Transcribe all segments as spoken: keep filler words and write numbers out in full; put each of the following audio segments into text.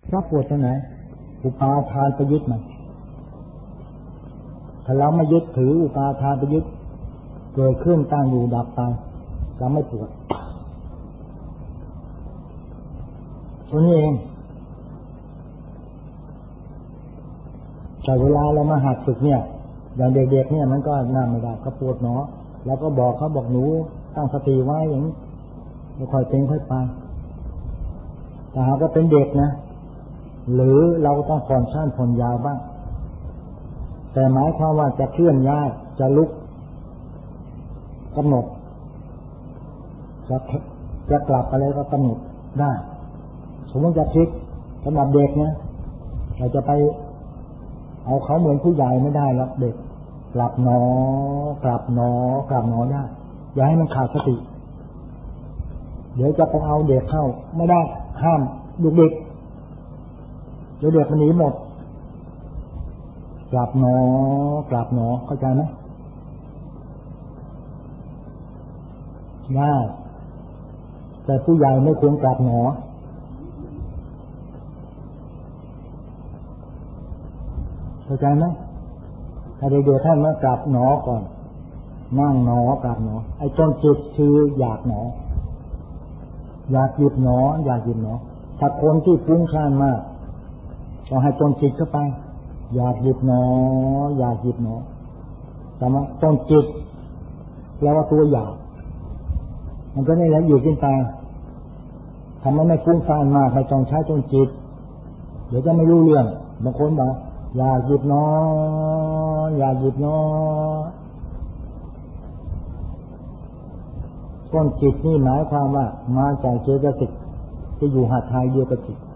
รับปวดตรงไหนอุปาทานไปยึดมันถ้าเราไม่ยึดถืออุปาทานไปยึดเกิดขึ้นตั้งอยู่ดับไปเราไม่ปวดตัวนี้เองแต่เวลาเรามาหัดฝึกเนี่ยอย่างเด็กๆเนี่ยมันก็นั่งไม่ได้เขาปวดหนอแล้วก็บอกเขาบอกหนูตั้งสติไว้อย่างนี้ไม่ค่อยเป็นค่อยไปแต่หากว่าเป็นเด็กนะหรือเราต้องผ่อนสั้นผ่อนยาวบ้างแต่หมายความว่าจะเคลื่อนย้ายจะลุกกำหนดจะจะกลับอะไรก็กำหนดได้สมมติจะพลิกสำหรับเด็กเนี่ยเราจะไปเอาเขาเหมือนผู้ใหญ่ไม่ได้หรอกเด็กกลับหนอกลับหนอกลับหนอได้อย่าให้มันขาดสติเดี๋ยวจะไปเอาเด็กเข้าไม่ได้ห้ามลูกเด็กเดี๋ยวเด็กมันหนีหมดกลับหนอกลับหนอเข้าใจไหมได้แต่ผู้ใหญ่ไม่ควรกลับหนอเข้าใจไหมถ้าเด็กๆท่านมากลับหนอก่อนนั่งหนอกลับหนอไอ้ต้นจิตคืออยากหนออยากหยุดหนออยากหยุดหนอถ้าคนที่ฟุ้งซ่านมากต้องให้ต้นจิตเข้าไปอยากหยุดหนออยากหยุดหนอแต่ว่าต้นจิตแล้วว่าตัวอยากมันก็นี่แหละอยู่ขึ้นไปทำให้ไม่ฟุ้งซ่านมากไม่ต้องใช้ต้นจิตเดี๋ยวจะไม่รู้เรื่องบางคนบอกอยากหยุดหนออยากหยุดหนอต้นจิตนี่หมายความว่ามาจากเจตสิกที่อยู่หาไทยเดียวกับจิต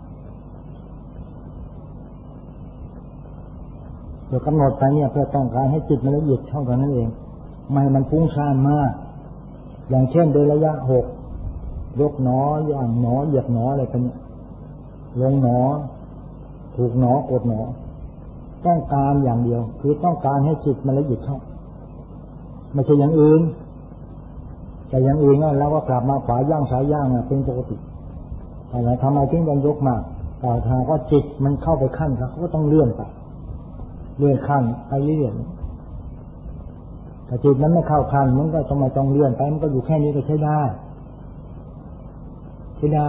เพื่อกำหนดไปเนี่ยเพื่อต้องการให้จิตมันละเอียดเท่ากันนั่นเองไม่ให้มันฟุ้งซ่านมากอย่างเช่นโดยระยะหกยกหนอย่างหนอเหยียบหนออะไรกันเนี่ยลงหนอถูกหนอกดหนอต้องการอย่างเดียวคือต้องการให้จิตมันละเอียดเข้าไม่ใช่อย่างอื่นแต่อย่างอื่นเนี่ยเราก็กลับมาขวาย่างซ้ายย่างเป็นปกติแต่ทำไมถึงต้องยกมากแต่ถ้าก็จิตมันเข้าไปขั้นเขาก็ต้องเลื่อนไปเลื่อนขั้นไปเรื่อยๆแต่จิตมันไม่เข้าขั้นมันก็ทำไมต้องเลื่อนไปมันก็อยู่แค่นี้ก็ใช้ได้ใช้ได้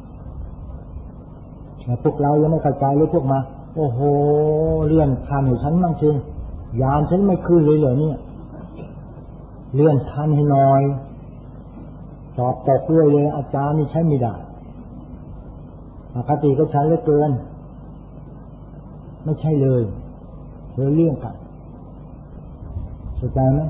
แต่พวกเรายังไม่เข้าใจเลยพวกมาโอ้โหเลื่อนขั้นให้ฉันมั่งจริงยานฉันไม่ขึ้นเลยเหรอเนี่ยเลื่อนขั้นให้หน่อยสอบตกเรื่อยเลยอาจารย์นี่ใช้ไม่ได้อคติก็ใช้เหลือเกินไม่ใช่เลยเรื่องเรื่องกันเข้าใจไหม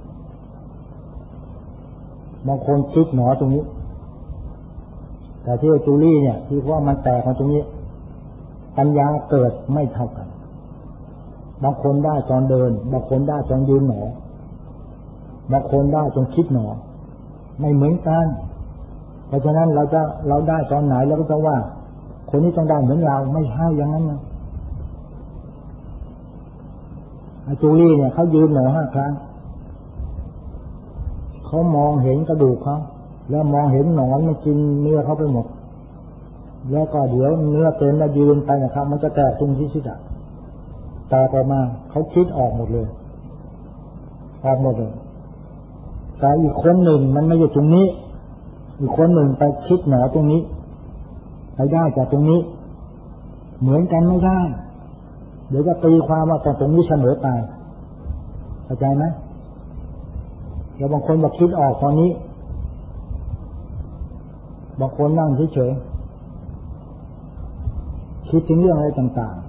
บางคนคิดหนอตรงนี้แต่ที่จูลี่เนี่ยที่ว่ามันแตกมาตรงนี้ปัญญาเกิดไม่เท่ากันบางคนได้ตอนเดินบางคนได้ตอนยืนหนอบางคนได้ตอนคิดหนอไม่เหมือนกันเพราะฉะนั้นเราจะเราได้ตอนไหนเราก็ต้องว่าคนนี้ต้องได้เหมือนเราไม่ใช่อย่างนั้นนะอาจูลี่เนี่ยเขายืนหนอห้าครั้งเขามองเห็นกระดูกเขาแล้วมองเห็นหนอนมันกินเนื้อเขาไปหมดแล้วก็เดี๋ยวเนื้อเต็มแล้วยืนไปนะครับมันจะแตกตรงที่ศีรษะแตกออกมาเขาคิดออกหมดเลยออกหมดเลยแต่อีกคนหนึ่งมันไม่อยู่ตรงนี้อีกคนหนึ่งไปคิดหนอตรงนี้ไปได้จากตรงนี้เหมือนกันไม่ได้เดี๋ยวจะตีความว่าตรงนี้เสมอไปเข้าใจไหมแล้วบางคนบอกคิดออกตอนนี้บางคนนั่งเฉยๆคิดถึงเรื่องอะไรต่าง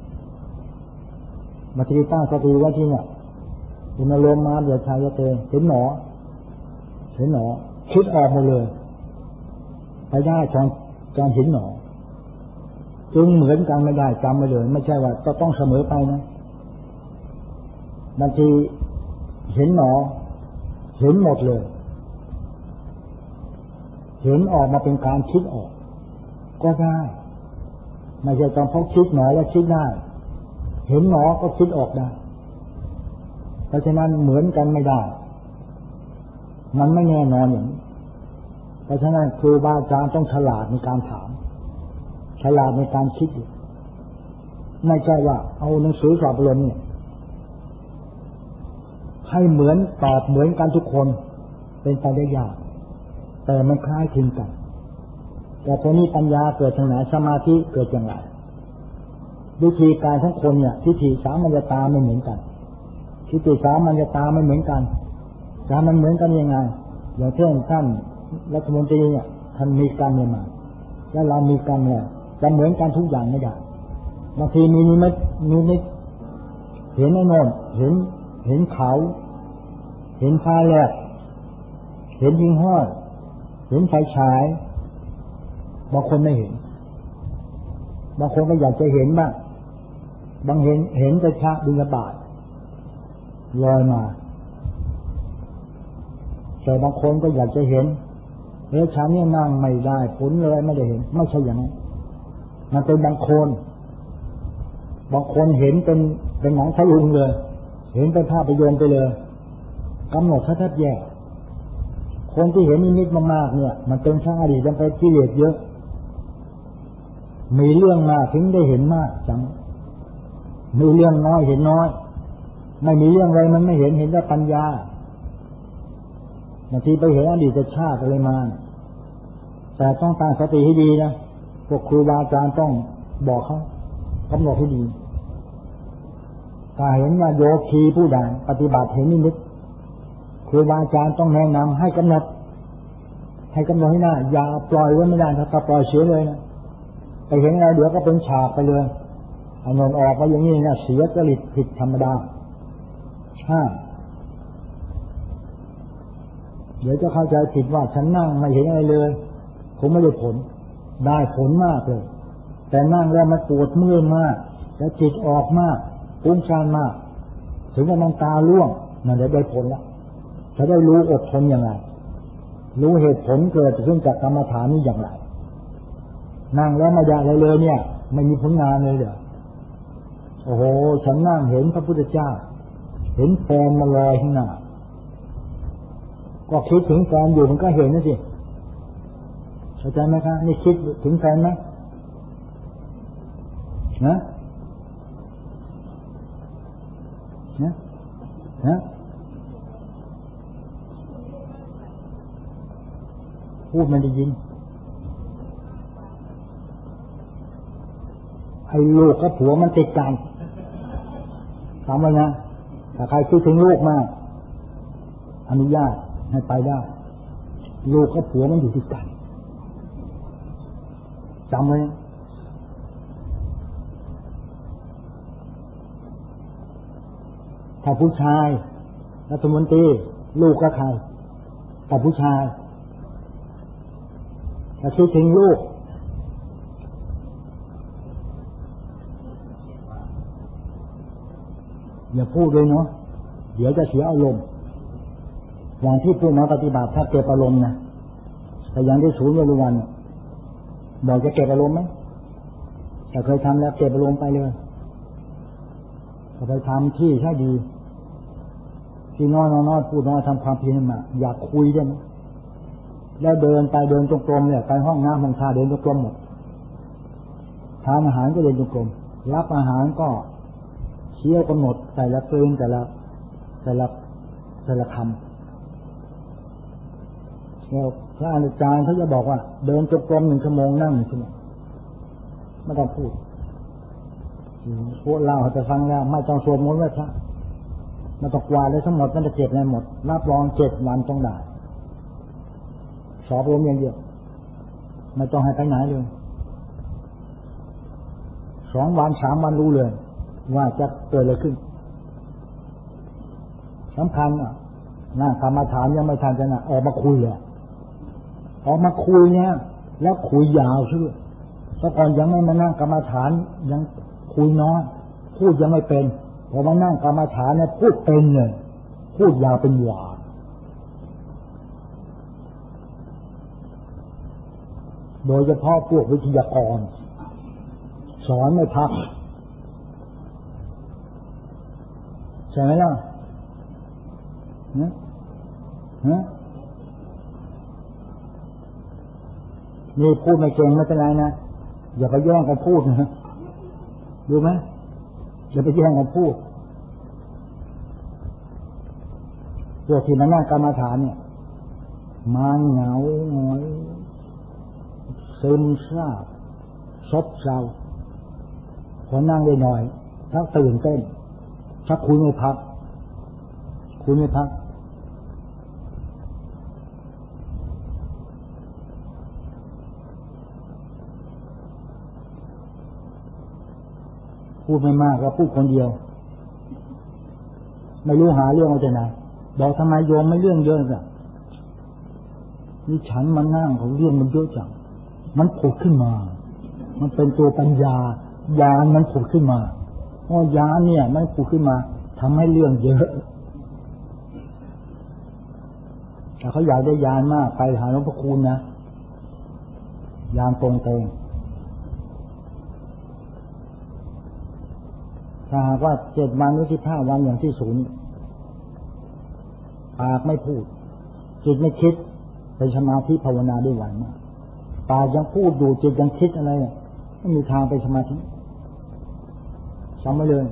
ๆมาทีตั้งสติไว้ที่เนี่ยอุณหภูมิมาเดี๋ยวชายจะเตะเห็นหนอเห็นหนอคิดออกมาเลยไปได้ตอนตอนเห็นหนอจึงเหมือนกันไม่ได้จำไปเลยไม่ใช่ว่าจะต้องเสมอไปนะบางทีเห็นหนอเห็นหมดเลยเห็นออกมาเป็นการคิดออกก็ได้ไม่ใช่ต้องพกคิดหนอแล้วคิดได้เห็นหนอก็คิดออกได้เพราะฉะนั้นเหมือนกันไม่ได้มันไม่แน่นอนอย่างนี้เพราะฉะนั้นครูบาอาจารย์ต้องฉลาดในการถามฉฉลาดในการคิดไม่ใช่ว่าเอาหนังสือสอบรมเนี่ยให้เหมือนตอบเหมือนกันทุกคนเป็นไปได้ยากแต่มันคล้ายคลึงกันแต่พอนี้ปัญญาเกิดทางไหนสมาธิเกิดอย่างไรวิธีการทั้งคนเนี่ยทิฏฐิสามัญญตาไม่เหมือนกันทิฏฐิสามัญญตาไม่เหมือนกันแต่มันเหมือนกันยังไงอย่างเช่นท่านรัฐมนตรีเนี่ยท่านมีกรรมมาแล้วเรามีกรรมเนี่ยจะเหมือนกันทุกอย่างไม่ได้บางทีมีนิมิตมีนิมิตเห็นไอ้โน่นเห็นเห็นเขาเห็นฟ้าแลบเห็นยิงห้อยเห็นไฟฉายบางคนไม่เห็นบางคนก็อยากจะเห็นบ้างบางเห็นเห็นแต่พระบิณฑบาตลอยมาแต่บางคนก็อยากจะเห็นเออฉันเนี่ยนั่งไม่ได้ผลเลยไม่ได้เห็นไม่ใช่อย่างนั้นมันเป็นบางคนบางคนเห็นเป็นเป็นหนังทะลุงเลยเห็นเป็นภาพยนตร์ไปเลยกำหนดแทบแย่คนที่เห็นนิมิตมากๆเนี่ยมันเป็นช่างอดีตยังไปกิเลสเยอะมีเรื่องมากถึงได้เห็นมากจังมีเรื่องน้อยเห็นน้อยไม่มีเรื่องอะไรมันไม่เห็นเห็นได้ปัญญาบางทีไปเห็นอดีตชาติอะไรมาแต่ต้องตั้งสติให้ดีนะพวกครูบาอาจารย์ต้องบอกเขากำหนดให้ดีถ้าเห็นว่าโยคีผู้ใดปฏิบัติเห็นนิมิตครูบาอาจารย์ต้องแนะนำให้กำหนดให้กำหนดให้หน้าอย่าปล่อยไว้ไม่ได้ถ้าปล่อยเสียเลยนะไปเห็นอะไรเดี๋ยวก็เป็นฉากไปเลยอันนนออกมาอย่างนี้เนี่ยเสียจริตผิดธรรมดาห้าเดี๋ยวจะเข้าใจผิดว่าฉันนั่งไม่เห็นอะไรเลยคงไม่ได้ผลได้ผลมากเลยแต่นั่งแล้วมันปวดเมื่อยมากแล้วจิตออกมากฟุ้งซ่านมากถึงกับน้ำตาร่วงนั่นได้ได้ผลแล้วจะได้รู้อดทนอย่างไรรู้เหตุผลเกิดขึ้นจากกรรมฐานนี้อย่างไรนั่งแล้วไม่ได้อะไรเลยเนี่ยไม่มีผลงานเลยเดี๋ยวโอ้โหฉันนั่งเห็นพระพุทธเจ้าเห็นแฟนมาลอยข้างหน้าก็คิดถึงแฟนอยู่มันก็เห็นนะสิเข้าใจไหมครับนี่คิดถึงแฟนไหมนะนะนะพูดมันได้ยินไอ้ลูกกับผัวมันติดกันถามว่านะถ้าใครคิดถึงลูกมากอนุญาตให้ไปได้ลูกกับผัวมันอยู่ติดกันจำไว้ถ้าผู้ชายรัฐมนตรีลูกกับใครกับผู้ชายถ้าคิดถึงลูกอย่าพูดเลยเนาะเดี๋ยวจะเสียอารมณ์อย่างที่ผู้มาปฏิบัติถ้าเก็บอารมณ์นะแต่อย่างที่ศูนย์เวรุวันบอกจะเก็บอารมณ์ไหมแต่เคยทำแล้วเก็บอารมณ์ไปเลยก็ไปทำที่ใช่ดีที่น้อยน้อยพูดน้อยทำความเพียรมาอยากคุยได้ไหมแล้วเดินไปเดินจงกรมเนี่ยไปห้องน้ำห้องท่าเดินจงกรมหมดทานอาหารก็เดินจงกรมรับอาหารก็เคี้ยวกำหนดแต่ละกลืนแต่ละแต่ละแต่ละคำแล้วพระอาจารย์เขาจะบอกว่าเดินจงกรมหนึ่งชั่วโมงนั่งหนึ่งชั่วโมงไม่ต้องพูดพวกเราจะฟังแล้วไม่ต้องสวดมนต์ไว้พระไม่ต้องกวาดเลยทั้งหมดมันจะเก็บในหมดรับรองเจ็ดวันต้องได้สอบรวมอย่างเดียวไม่ต้องให้ไปไหนเลยสองวันสามวันรู้เลยว่าจะเกิดอะไรขึ้นสำคัญอ่ะนั่งกรรมฐานยังไม่ทันจะน่ะออกมาคุยเลยออกมาคุยเนี่ยแล้วคุยยาวใช่ไหมแต่ก่อนยังไม่มานั่งกรรมฐานยังคุยน้อยพูดยังไม่เป็นพอมานั่งกรรมฐานเนี่ยพูดเป็นเลยพูดยาวเป็นหวาโดยเฉพาะพวกวิทยากรสอนไม่พักใช่ไหมล่ะฮะฮะนี่พูดไม่เก่งไม่เป็นไรนะอย่าไปแย่งกันพูดนะดูไหมอย่าไปแย่งกันพูดพวกที่มานั่งกรรมฐานเนี่ยมันเหงาหงอยซึมซาบซบเซาพอนั่งได้หน่อยถ้าตื่นเต้นถ้าคุยไม่พักคุยไม่พักพูดไม่มากก็พูดคนเดียวไม่รู้หาเรื่องเอาจากไหนบอกทำไมโยมไม่เรื่องเยอะจ้ะนี่ฉันมานั่งของเรื่องมันเยอะจังมันผุดขึ้นมามันเป็นตัวปัญญาญาณมันผุดขึ้นมาเพราะญาณเนี่ยมันผุดขึ้นมาทำให้เรื่องเยอะแต่เขาอยากได้ญาณมากไปหาหลวงพ่อคูณนะญาณตรงตรงถ้าหากว่าเจ็ดวันหรือสิบห้าวันอย่างที่ศูนย์ปากไม่พูดจิตไม่คิดเป็นสมาธิภาวนาได้ไหวมากปากยังพูดอยู่จิตยังคิดอะไรไม่มีทางไปสมาธิจำไว้เลย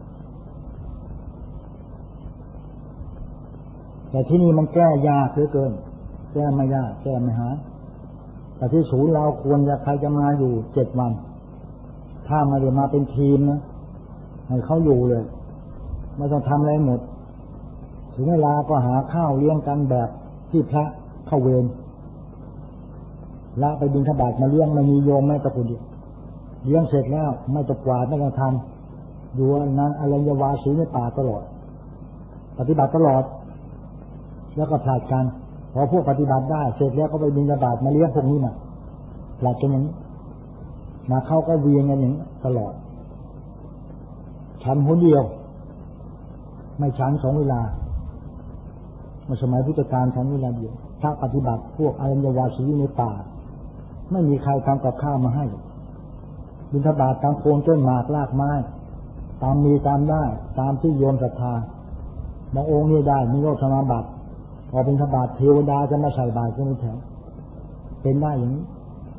แต่ที่นี่มันแก้ยากเหลือเกินแก้ไม่ยากแก้ไม่หายแต่ที่ศูนย์เราควรจะใครจะมาอยู่เจ็ดวันถ้ามาเดี๋ยวมาเป็นทีมนะให้เขาอยู่เลยไม่ต้องทำอะไรหมดถึงเวลาก็หาข้าวเลี้ยงกันแบบที่พระเข้าเวรละไปบิณฑบาตมาเลี้ยงไม่มีโยมไม่ตะกุนเลี้ยงเสร็จแล้วไม่ตะกวาดไม่ต้องทำอยู่นั้นอรัญญวาสีในป่าตลอดปฏิบัติตลอดแล้วก็ผลัดกันพอพวกปฏิบัติได้เสร็จแล้วก็ไปบิณฑบาตมาเลี้ยงพวกนี้มาผลัดกันอย่างนี้มาเข้าก็เวียนกันอย่างนี้ตลอดฉันคนเดียวไม่ฉันสองเวลาเมื่อสมัยพุทธกาลฉันเวลาเดียวถ้าปฏิบัติพวกอรัญญวาสีในป่าไม่มีใครทำกับข้าวมาให้บิณฑบาตตามโคนต้นหมากรากไม้ตามมีตามได้ตามที่โยมศรัทธาบางองค์นี่ได้มีโลกสมาบัติพอบิณฑบาตเทวดาจะมาใส่บาตรก็ไม่แถวเป็นได้อย่างนี้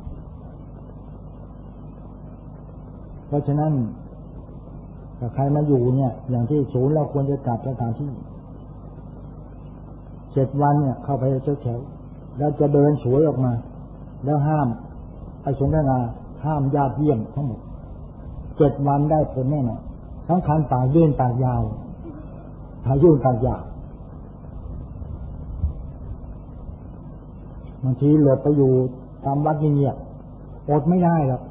เพราะฉะนั้นถ้าใครมาอยู่เนี่ยอย่างที่ศูนย์เราควรจะจัดสถานที่เจ็ดวันเนี่ยเข้าไปเฉยๆแล้วจะเดินสวยออกมาแล้วห้ามไปสนทนาห้ามญาติเยี่ยมทั้งหมดเจ็ดวันได้ผลแน่นอนทั้งคันปากยื่นปากยาวปากยื่นปากยาวบางทีหลบไปอยู่ตามวัดเงียบๆอดไม่ได้หรอก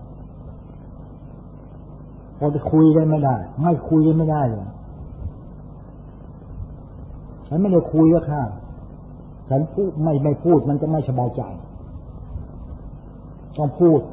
พอจะคุยได้ไม่ได้ไม่คุยได้ไม่ได้เลยฉันไม่ได้คุยก็ค่ะฉันพูดไม่ไม่พูดมันจะไม่สบายใจต้องพูด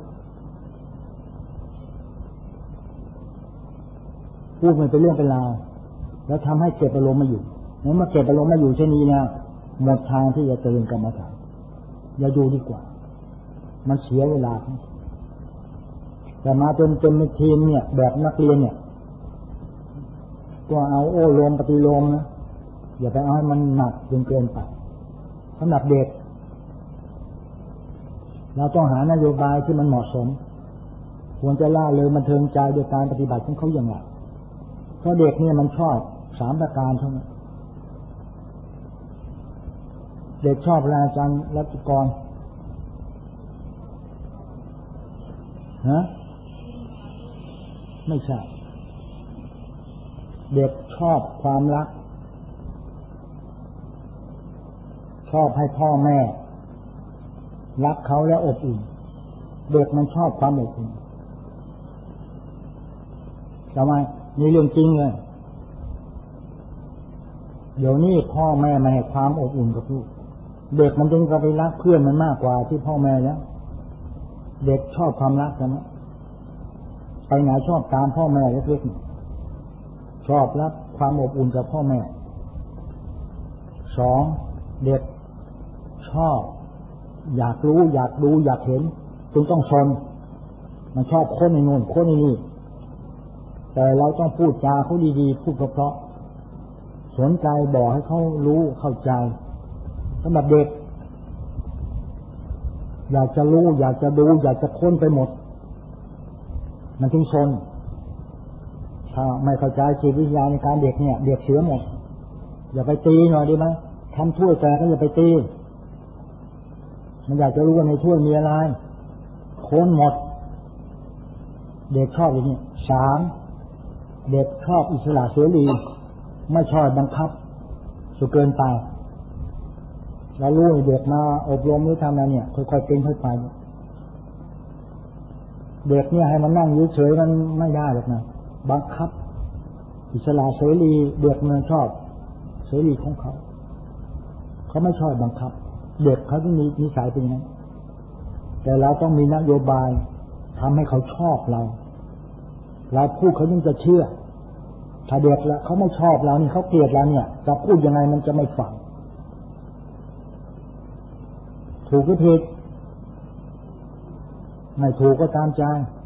พูดมันเป็นเรื่องเป็นราวแล้วทำให้เก็บอารมณ์มาอยู่เมื่อมาเก็บอารมณ์มาอยู่เช่นนี้นะหมดทางที่จะเตือนกรรมฐานอย่าอยู่ดีกว่ามันเสียเวลาแต่มาจนเป็นทีมเนี่ยแบบนักเรียนเนี่ยก็เอาโอ้โลมปฏิโลมนะอย่าไปเอาให้มันหนักจนเกินไปสำหรับเด็กเราต้องหานโยบายที่มันเหมาะสมควรจะล่าเริงบันเทิงใจโดยการปฏิบัติของเขาอย่างไรเพราะเด็กเนี่ยมันชอบสามประการเท่านั้นเด็กชอบอาจารย์รัตกรฮะไม่ใช่เด็กชอบความรักชอบให้พ่อแม่รักเขาและอบอุ่นเด็กมันชอบความอบอุ่นทำไมนี่เรื่องจริงเลยเดี๋ยวนี้พ่อแม่ไม่ให้ความอบอุ่นกับลูกเด็กมันจึงจะไปรักเพื่อนมันมากกว่าที่พ่อแม่แล้วเด็กชอบความรักใช่ไหมไปไหนชอบตามพ่อแม่เล็กๆชอบรับความอบอุ่นจากพ่อแม่สองเด็กชอบอยากรู้อยากดูอยากเห็นจึงต้องชนมันชอบค้นในโน่นค้นในนี่แต่เราต้องพูดจาเขาดีๆพูดเพราะๆสนใจบอกให้เขารู้เข้าใจสำหรับเด็กอยากจะรู้อยากจะดูอยากจะค้นไปหมดมันถึงชนถ้าไม่เข้าใจจิตวิทยาในการเด็กเนี่ยเด็กเสียหมดอย่าไปตีหน่อยดีไหมทำถ้วยแตกก็อย่าไปตีมันอยากจะรู้ว่าในถ้วยมีอะไรโค้นหมดเด็กชอบอย่างนี้สามเด็กชอบอิสระเสรีไม่ชอบบังคับสุดเกินไปแล้วรู้เด็กมาอบรมหรือทำอะไรเนี่ยค่อยๆเป็นค่อยไปเด็กเนี่ยให้มันนั่งเฉยๆมันไม่ได้หรอกนะบังคับอิสระเสรีเด็กมันชอบเสรีของเขาเขาไม่ชอบบังคับเด็กเขาต้องมีนิสัยเป็นอย่างนั้นแต่เราต้องมีนโยบายทำให้เขาชอบเราเราพูดเขายิ่งจะเชื่อถ้าเด็กละเขาไม่ชอบเรานี่เขาเกลียดเราเนี่ยจะพูดยังไงมันจะไม่ฟังถูกหรือผิดไม่ถูกก็ตามใจ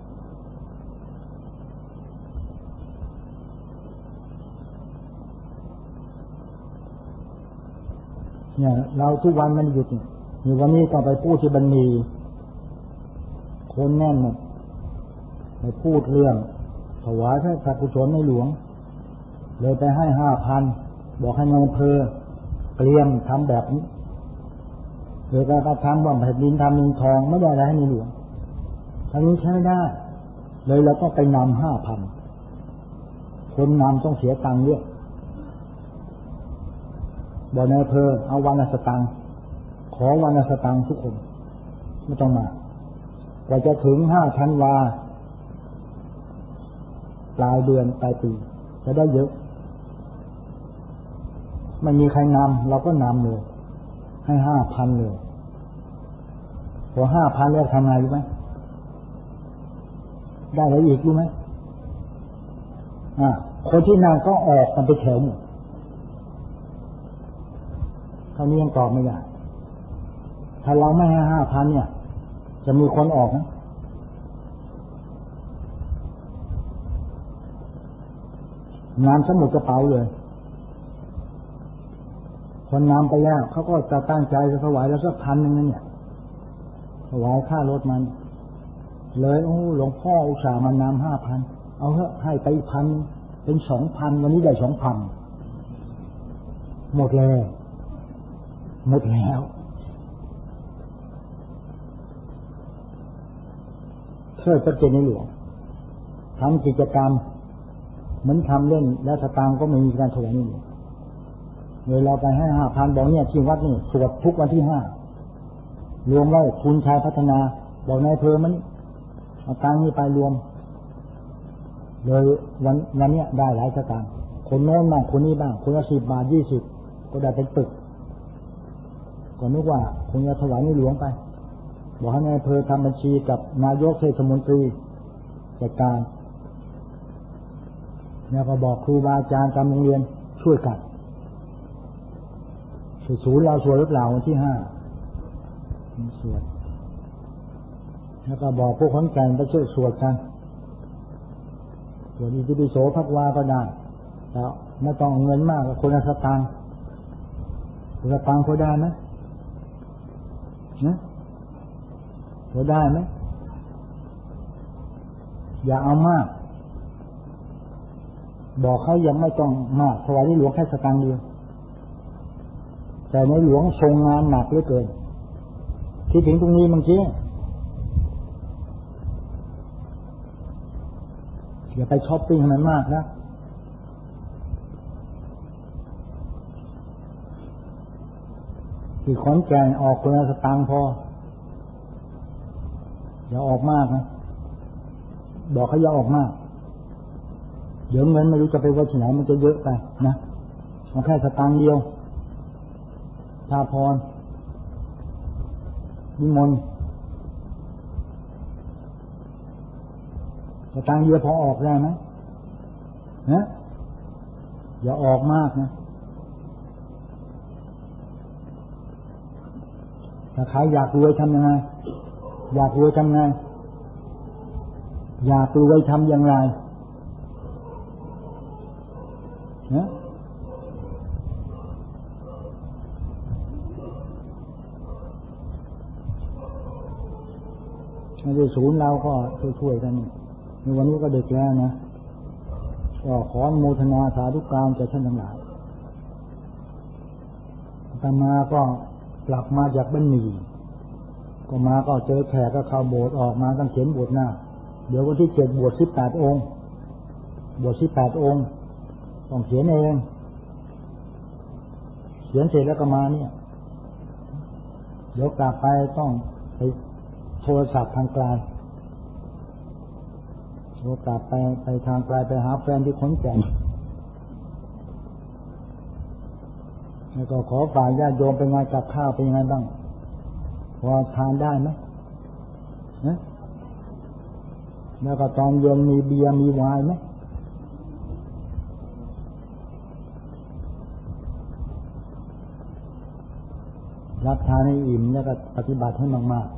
เนี่ยเราทุกวันมันหยุดอยู่วันนี้ต้องไปพูดที่บันมีคนแน่นหมดไปพูดเรื่องถวายพระกุศลในหลวงเลยไปให้ห้าพันบอกให้ในอำเภอเตรียมทำแบบนี้เลยก็ทำว่าแผ่นดินทำดินทองไม่ได้อะไรให้ในหลวงทั้งนี้ใช้ไม่ได้เลยเราต้องไปนำห้าพันคนนำต้องเสียตังค์เยอะบอกในอำเภอเอาวันละสตังค์ขอวันละสตังค์ทุกคนไม่ต้องมากว่าจะถึงห้าธันวาปลายเดือนปลายปีจะได้เยอะไม่มีใครนำเราก็นำเลยให้ห้าพันเลยพอห้าพันแล้วทำไงรู้ไหมได้อะไรอีกรู้ไหมอ่าคนที่นำก็ออกกันไปแถวหมดเท่านี้ยังตอบไม่ได้ถ้าเราไม่ให้ห้าพันเนี่ยจะมีคนออกนะนำสมุดกระเป๋าเลยคนนำไปแล้วเขาก็จะตั้งใจจะถวายแล้วสักพันหนึ่งนั่นเนี่ยถวายค่ารถมันเลยโอ้หลวงพ่ออุตส่าห์มานำห้าพันเอาเถอะให้ไปอีกพันเป็นสองพันวันนี้ได้สองพันหมดเลยหมดแล้วเพื่อจะเป็นในหลวงทำกิจกรรมเหมือนทำเล่นแล้วสตางค์ก็ไม่มีการถวายนี่เลยเราไปให้ห้าพันบอกเนี่ยที่วัดนี่สวดทุกวันที่ห้ารวมไว้คุณชายพัฒนาบอกนายอำเภอมันเอาตังค์นี่ไปรวมเลยวันวันนี้ได้หลายสตางค์คนโน้นบ้างคนนี้บ้างคนละสิบบาทยี่สิบก็ได้เป็นปึกก็นึกว่าคงจะถวายในหลวงไปบอกให้นายอำเภอทำบัญชีกับนายกเทศมนตรีจัดการแล้วก็บอกครูบาอาจารย์ตามโรงเรียนช่วยกันศูนย์เราสวดหรือเปล่าวันที่ห้าสวดแล้วก็บอกพวกคนแก่นไปช่วยสวดกันสวดอิติปิโสภควาก็ได้แต่ไม่ต้องเงินมากคนละสตางค์คนละสตางค์พอได้ไหมนะพอได้ไหมอย่าเอามากบอกเขายังไม่ต้องมากถวายในหลวงแค่สตางค์เดียวแต่ในหลวงทรงงานหนักเหลือเกินคิดถึงตรงนี้บางทีอย่าไปช้อปปิ้งให้มันมากนะที่ขอนแก่นออกคนละสตางค์พออย่าออกมากนะบอกเขาอย่าออกมากเดี๋ยวเงินไม่รู้จะไปไว้ที่ไหนมันจะเยอะไปนะเอาแค่สตางค์เดียวพาพรนิมนต์สตางค์เดียวพอออกได้ไหมนะอย่าออกมากนะถ้าใครอยากรวยทำยังไงอยากรวยทำไงอยากรวยทำอย่างไรนะในศูนย์เราก็ช่วยๆกันในวันนี้ก็ดึกแล้วนะก็ขออนุโมทนาสาธุการแก่ท่านทั้งหลายอาตมาก็กลับมาจากบ้านหมี่ก็มาก็เจอแขกก็เข้าโบสถ์ออกมาต้องเขียนบวชหน้าเดี๋ยววันที่เจ็ดบวชสิบแปดองค์บวชสิบแปดองค์ต้องเขียนเองเขียนเสร็จแล้วก็มาเนี่ยเดี๋ยวกลับไปต้องไปโทรศัพท์ทางไกลโทรกลับไปไปทางไกลไปหาแฟนที่ขอนแก่นแล้วก็ขอฝ่ายญาติโยมเป็นไงกับข้าวเป็นยังไงบ้างพอทานได้ไหมนะแล้วก็ตอนเย็นมีเบียร์มีไวน์ไหมรับทานให้อิ่มแล้วก็ปฏิบัติให้มาก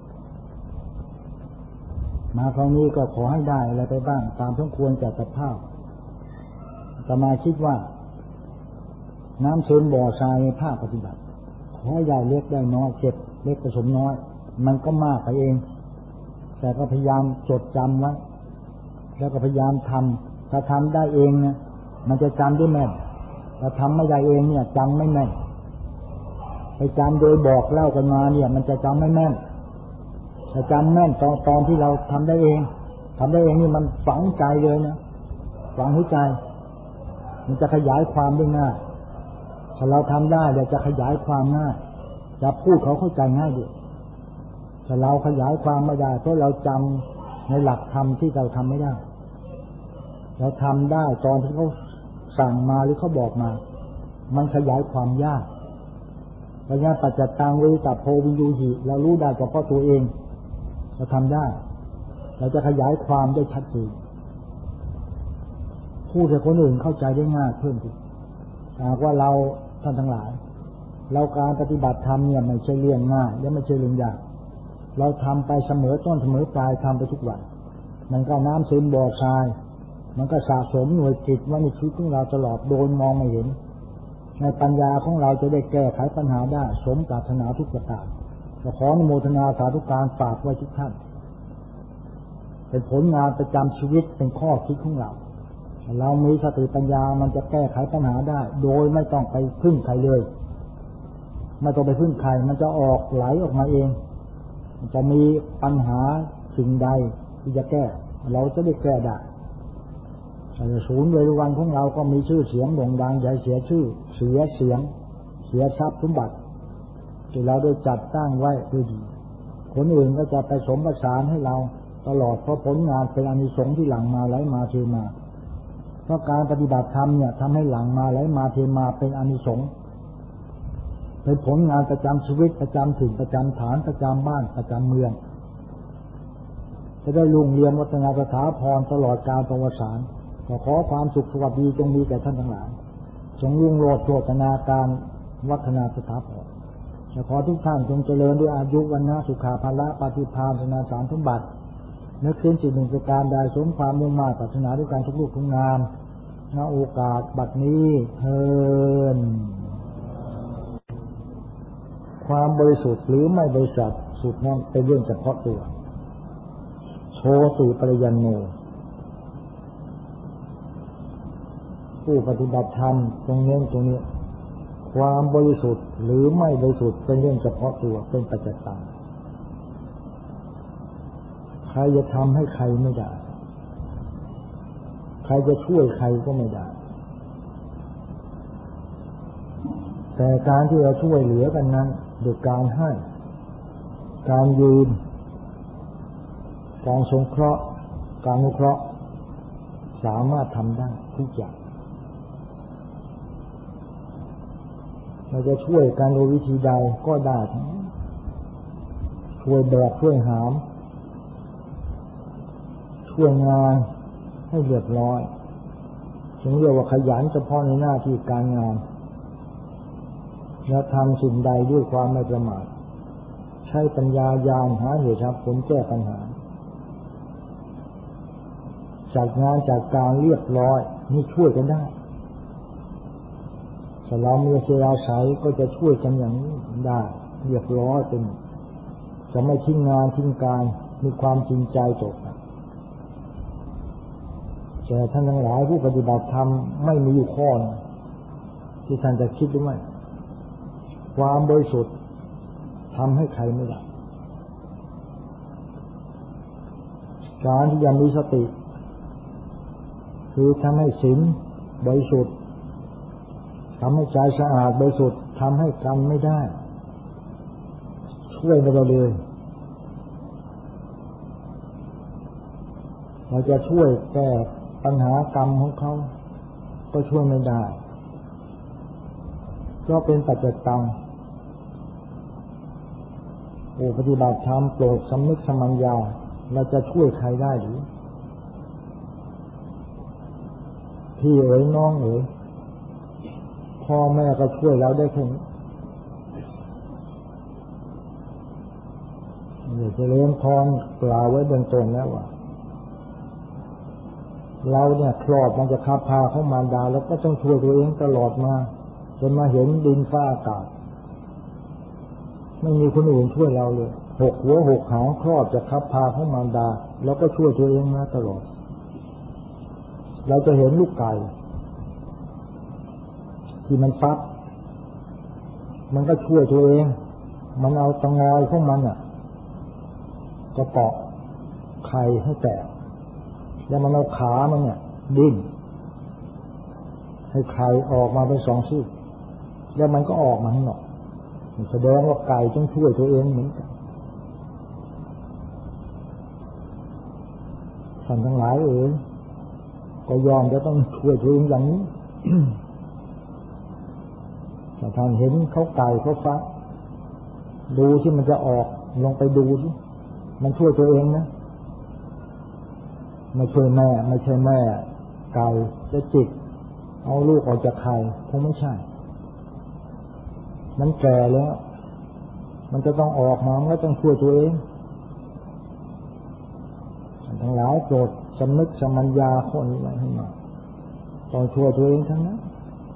ๆมาคราวนี้ก็ขอให้ได้อะไรไปบ้างตามสมควรแก่สภาพอาตมาคิดว่าน้ำซึมบ่อทรายในภาคปฏิบัติขอให้ใหญ่เล็กได้น้อยเจ็บเล็กผสมน้อยมันก็มากไปเองแต่ก็พยายามจดจำไว้แล้วก็พยายามทำถ้าทำได้เองนะมันจะจำได้แม่นถ้าทำไม่ได้เองเนี่ยจำไม่แม่นไปจำโดยบอกเล่ากันมาเนี่ยมันจะจำไม่แม่นแต่จำแม่นตอนตอนที่เราทำได้เองทำได้เองนี่มันฝังใจเลยนะฝังหัวใจมันจะขยายความได้ง่ายถ้าเราทำได้เดี๋ยวจะขยายความง่ายจะพูดเขาเข้าใจง่ายดีแต่เราขยายความไม่ได้เพราะเราจำในหลักธรรมที่เราทำไม่ได้เราทำได้ตอนที่เขาสั่งมาหรือเขาบอกมามันขยายความยากเพราะงั้นปัจจตังวิริตโพวิยูหิเรารู้ได้เฉพาะตัวเองเราทำได้เราจะขยายความได้ชัดเจนพูดให้คนอื่นเข้าใจได้ง่ายเพิ่มขึ้นหากว่าเราท่านทั้งหลายเราการปฏิบัติธรรมเนี่ยไม่ใช่เรื่องง่ายและไม่ใช่เรื่องยากเราทำไปเสมอต้นเสมอปลายทำไปทุกวันมันก็น้ำซึมบ่อทรายมันก็สะสมหน่วยจิตไว้ในชีวิตของเราตลอดโดยมองไม่เห็นในปัญญาของเราจะได้แก้ไขปัญหาได้สมปรารถนาทุกประการก็ขออนุโมทนาสาธุการฝากไว้ทุกท่านเป็นผลงานประจำชีวิตเป็นข้อคิดของเราเรามีสติปัญญามันจะแก้ไขปัญหาได้โดยไม่ต้องไปพึ่งใครเลยไม่ต้องไปพึ่งใครมันจะออกไหลออกมาเองมันจะมีปัญหาสิ่งใดที่จะแก้เราจะได้แก้ได้ศูนย์เวรุวันของเราก็มีชื่อเสียงโด่งดังอย่าเสียชื่อเสียเสียงเสียทรัพย์สมบัติที่เราได้จัดตั้งไว้ด้วยดีคนอื่นก็จะไปสมประสานให้เราตลอดเพราะผลงานเป็นอานิสงส์ที่หลั่งมาไหลมาเทมาเพราะการปฏิบัติธรรมเนี่ยทำให้หลั่งมาไหลมาเทมาเป็นอานิสงส์เป็นผลงานประจำชีวิตประจำถิ่นประจำฐานประจำบ้านประจำเมืองจะได้รุ่งเรืองวัฒนสถาพรตลอดกาลประวัติศาสตร์ขอขอความสุขสวัสดีจงมีแก่ท่านทั้งหลายจงรุ่งโรจน์โชตนาการวัฒนาสถาพรขอทุกท่านจงเจริญด้วยอายุวันนะสุขาภละปฏิภาณธนาสารสมบัตินึกขึ้นสิ่งหนึ่งประการใดสมความมุ่งมั่นปรารถนาด้วยการทุกลูกทุกนามณโอกาสบัดนี้เทินความบริสุทธิ์หรือไม่บริสุทธิ์สุดนั้นเป็นเรื่องเฉพาะตัวโชติปริยันโนผู้ปฏิบัติธรรมตรงนี้ตรงนี้ความบริสุทธิ์หรือไม่บริสุทธิ์เป็นเรื่องเฉพาะตัวเป็นปัจจตังใครจะทำให้ใครไม่ได้ใครจะช่วยใครก็ไม่ได้แต่การที่เราช่วยเหลือกันนั้นโดยการให้การยืนการสงเคราะห์การอนุเคราะห์สามารถทำได้ทุกอย่างเราจะช่วยกันโดยวิธีใดก็ได้ทั้งช่วยแบกช่วยหามช่วยงานให้เรียบร้อยถึงเรียกว่าขยันเฉพาะในหน้าที่การงานและทำสิ่งใดด้วยความไม่ประมาทใช้ปัญญาญาณหาเหตุผลแก้ปัญหาจัดงานจัดการเรียบร้อยนี่ช่วยกันได้ถ้าเรามีเสียอาศัยก็จะช่วยกันอย่างนี้ได้เรียบร้อยเป็นจะไม่ทิ้งงานทิ้งการมีความจริงใจจบแต่ท่านทั้งหลายผู้ปฏิบัติธรรมไม่มีอยู่ข้อที่ท่านจะคิดหรือไม่ความบริสุทธิ์ทำให้ใครไม่ได้การที่ยังมีสติคือทำให้ศีลบริสุทธิ์ทำให้ใจสะอาดบริสุทธิ์ทำให้กรรมไม่ได้ช่วยไม่ได้เลยเราจะช่วยแก้ปัญหากรรมของเขาก็ช่วยไม่ได้ก็เป็นปัจจตังโอ้ปฏิบัติธรรมโปรดสำนึกสมัญญาเราจะช่วยใครได้หรือพี่เอ๋ยน้องเอ๋ยพ่อแม่ก็ช่วยเราได้แค่นี้เดี๋ยวจะเริ่มพรกล่าวไว้เบื้องต้นแล้วว่าเราเนี่ยคลอดมันจะขับพาเข้ามารดาแล้วก็ต้องช่วยตัวเองตลอดมาจนมาเห็นดินฟ้าอากาศไม่มีคนอื่นช่วยเราเลยหกหัวหกหางคลอดจะขับพาเข้ามารดาแล้วก็ช่วยตัวเองมาตลอดเราจะเห็นลูกไก่ที่มันฟักมันก็ช่วยตัวเองมันเอาตะงอยของมันอ่ะก็เกาะไข่ให้แตกแล้วมันเอาขามันเนี่ยดิ้นให้ไข่ออกมาเป็นสองซี่แล้วมันก็ออกมาข้างนอกแสดงว่าไก่ต้องช่วยตัวเองเหมือนกันสัตว์ทั้งหลายเอ๋ยก็ยอมจะต้องช่วยตัวเองอย่างนี้ ถ้าท่านเห็นเขาไก่เขาฟักดูที่มันจะออกลงไปดูสิมันช่วยตัวเองนะไม่ช่วยแม่ไม่ใช่แม่ไก่จะจิกเอาลูกออกจากไข่คงไม่ใช่มันแก่แล้วมันจะต้องออกมามันก็ต้องช่วยตัวเองทั้งหลายโปรดสำนึกสมัญญาข้อนี้ไว้ให้มาต้องช่วยตัวเองทั้งนั้น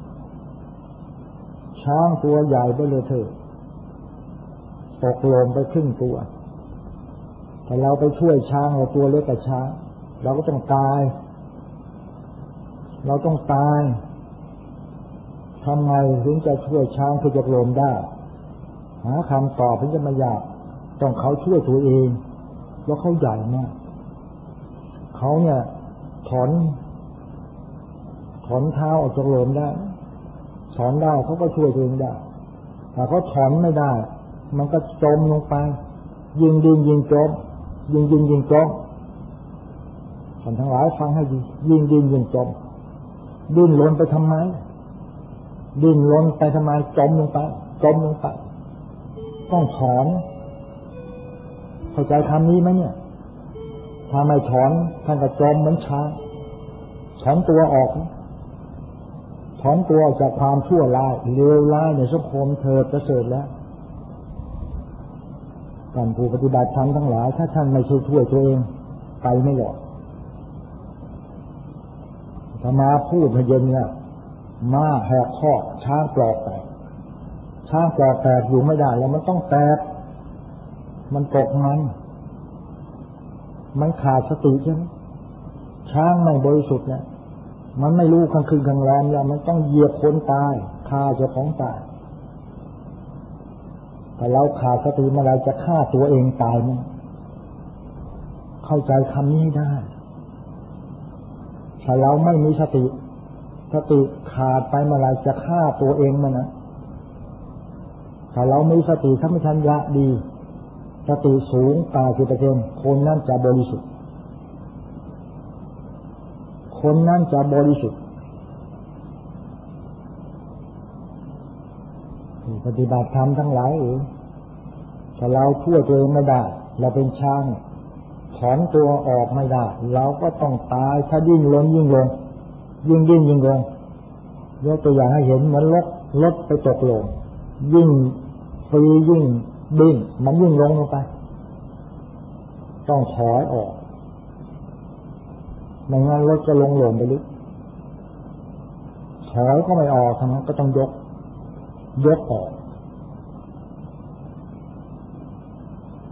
ช้างตัวใหญ่ไปเลยเถอะตกลงไปครึ่งตัวแต่เราไปช่วยช้างเราตัวเล็กกว่าช้างเราก็ต้องตายเราต้องตายทำไงถึงจะช่วยช้างที่จะลมได้หาคำตอบถึงจะไม่ยากต้องเขาช่วยตัวเองแล้วเขาใหญ่มากเขาเนี่ยถอนถอนเท้าออกจากลมได้ถอนได้เขาก็ช่วยตัวเองได้แต่เขาถอนไม่ได้มันก็จมลงไปยิงดินยิงจมยิงยิงยิงจมท่านทั้งหลายฟังให้ดียิงดินยิงจมดิ้นรนไปทำไมดิ้นรนไปทำไมจมลงไปจมลงไปต้องถอนเข้าใจคำนี้ไหมเนี่ยถ้าไม่ถอนท่านก็จมเหมือนช้างถอนตัวออกถอนตัวออกจากความชั่วร้ายเลวร้ายในสังคมเถิดประเสริฐแล้วการผู้ปฏิบัติธรรมทั้งหลายถ้าท่านไม่ช่วยช่วยตัวเองไปไม่หรอกธรรมาพูดให้เย็นเนี่ยม้าแหกข้อช้างปลอกแตกช้างปลอกแตกอยู่ไม่ได้แล้วมันต้องแตกมันตกมันมันขาดสติใช่ไหมช้างไม่บริสุทธิ์เนี่ยมันไม่รู้กลางคืนกลางแรมแล้วมันต้องเหยียบคนตายฆ่าเจ้าของตายแต่เราขาดสติเมื่อไรจะฆ่าตัวเองตายมั้ยเข้าใจคำนี้ได้ถ้าเราไม่มีสติสติขาดไปเมื่อไรจะฆ่าตัวเองมันนะถ้าเรามีสติสัมปชัญญะดีสติสูงแปดสิบเปอร์เซ็นต์คนนั้นจะบริสุทธิ์คนนั้นจะบริสุทธิ์ปฏิบัติธรรมทั้งหลายเอ๋ยถ้าเราช่วยตัวเองไม่ได้เราเป็นช้างถอนตัวออกไม่ได้เราก็ต้องตายถ้ายิ่งลงยิ่งลงยิ่งยิ่งยิ่งลงยกตัวอย่างให้เห็นเหมือนรถรถไปตกลงยิ่งปียิ่งดิ้นมันยิ่งลงลงไปต้องถอยออกไม่งั้นรถจะลงหล่นไปลึกถอยก็ไม่ออกทั้งนั้นก็ต้องยกยกออก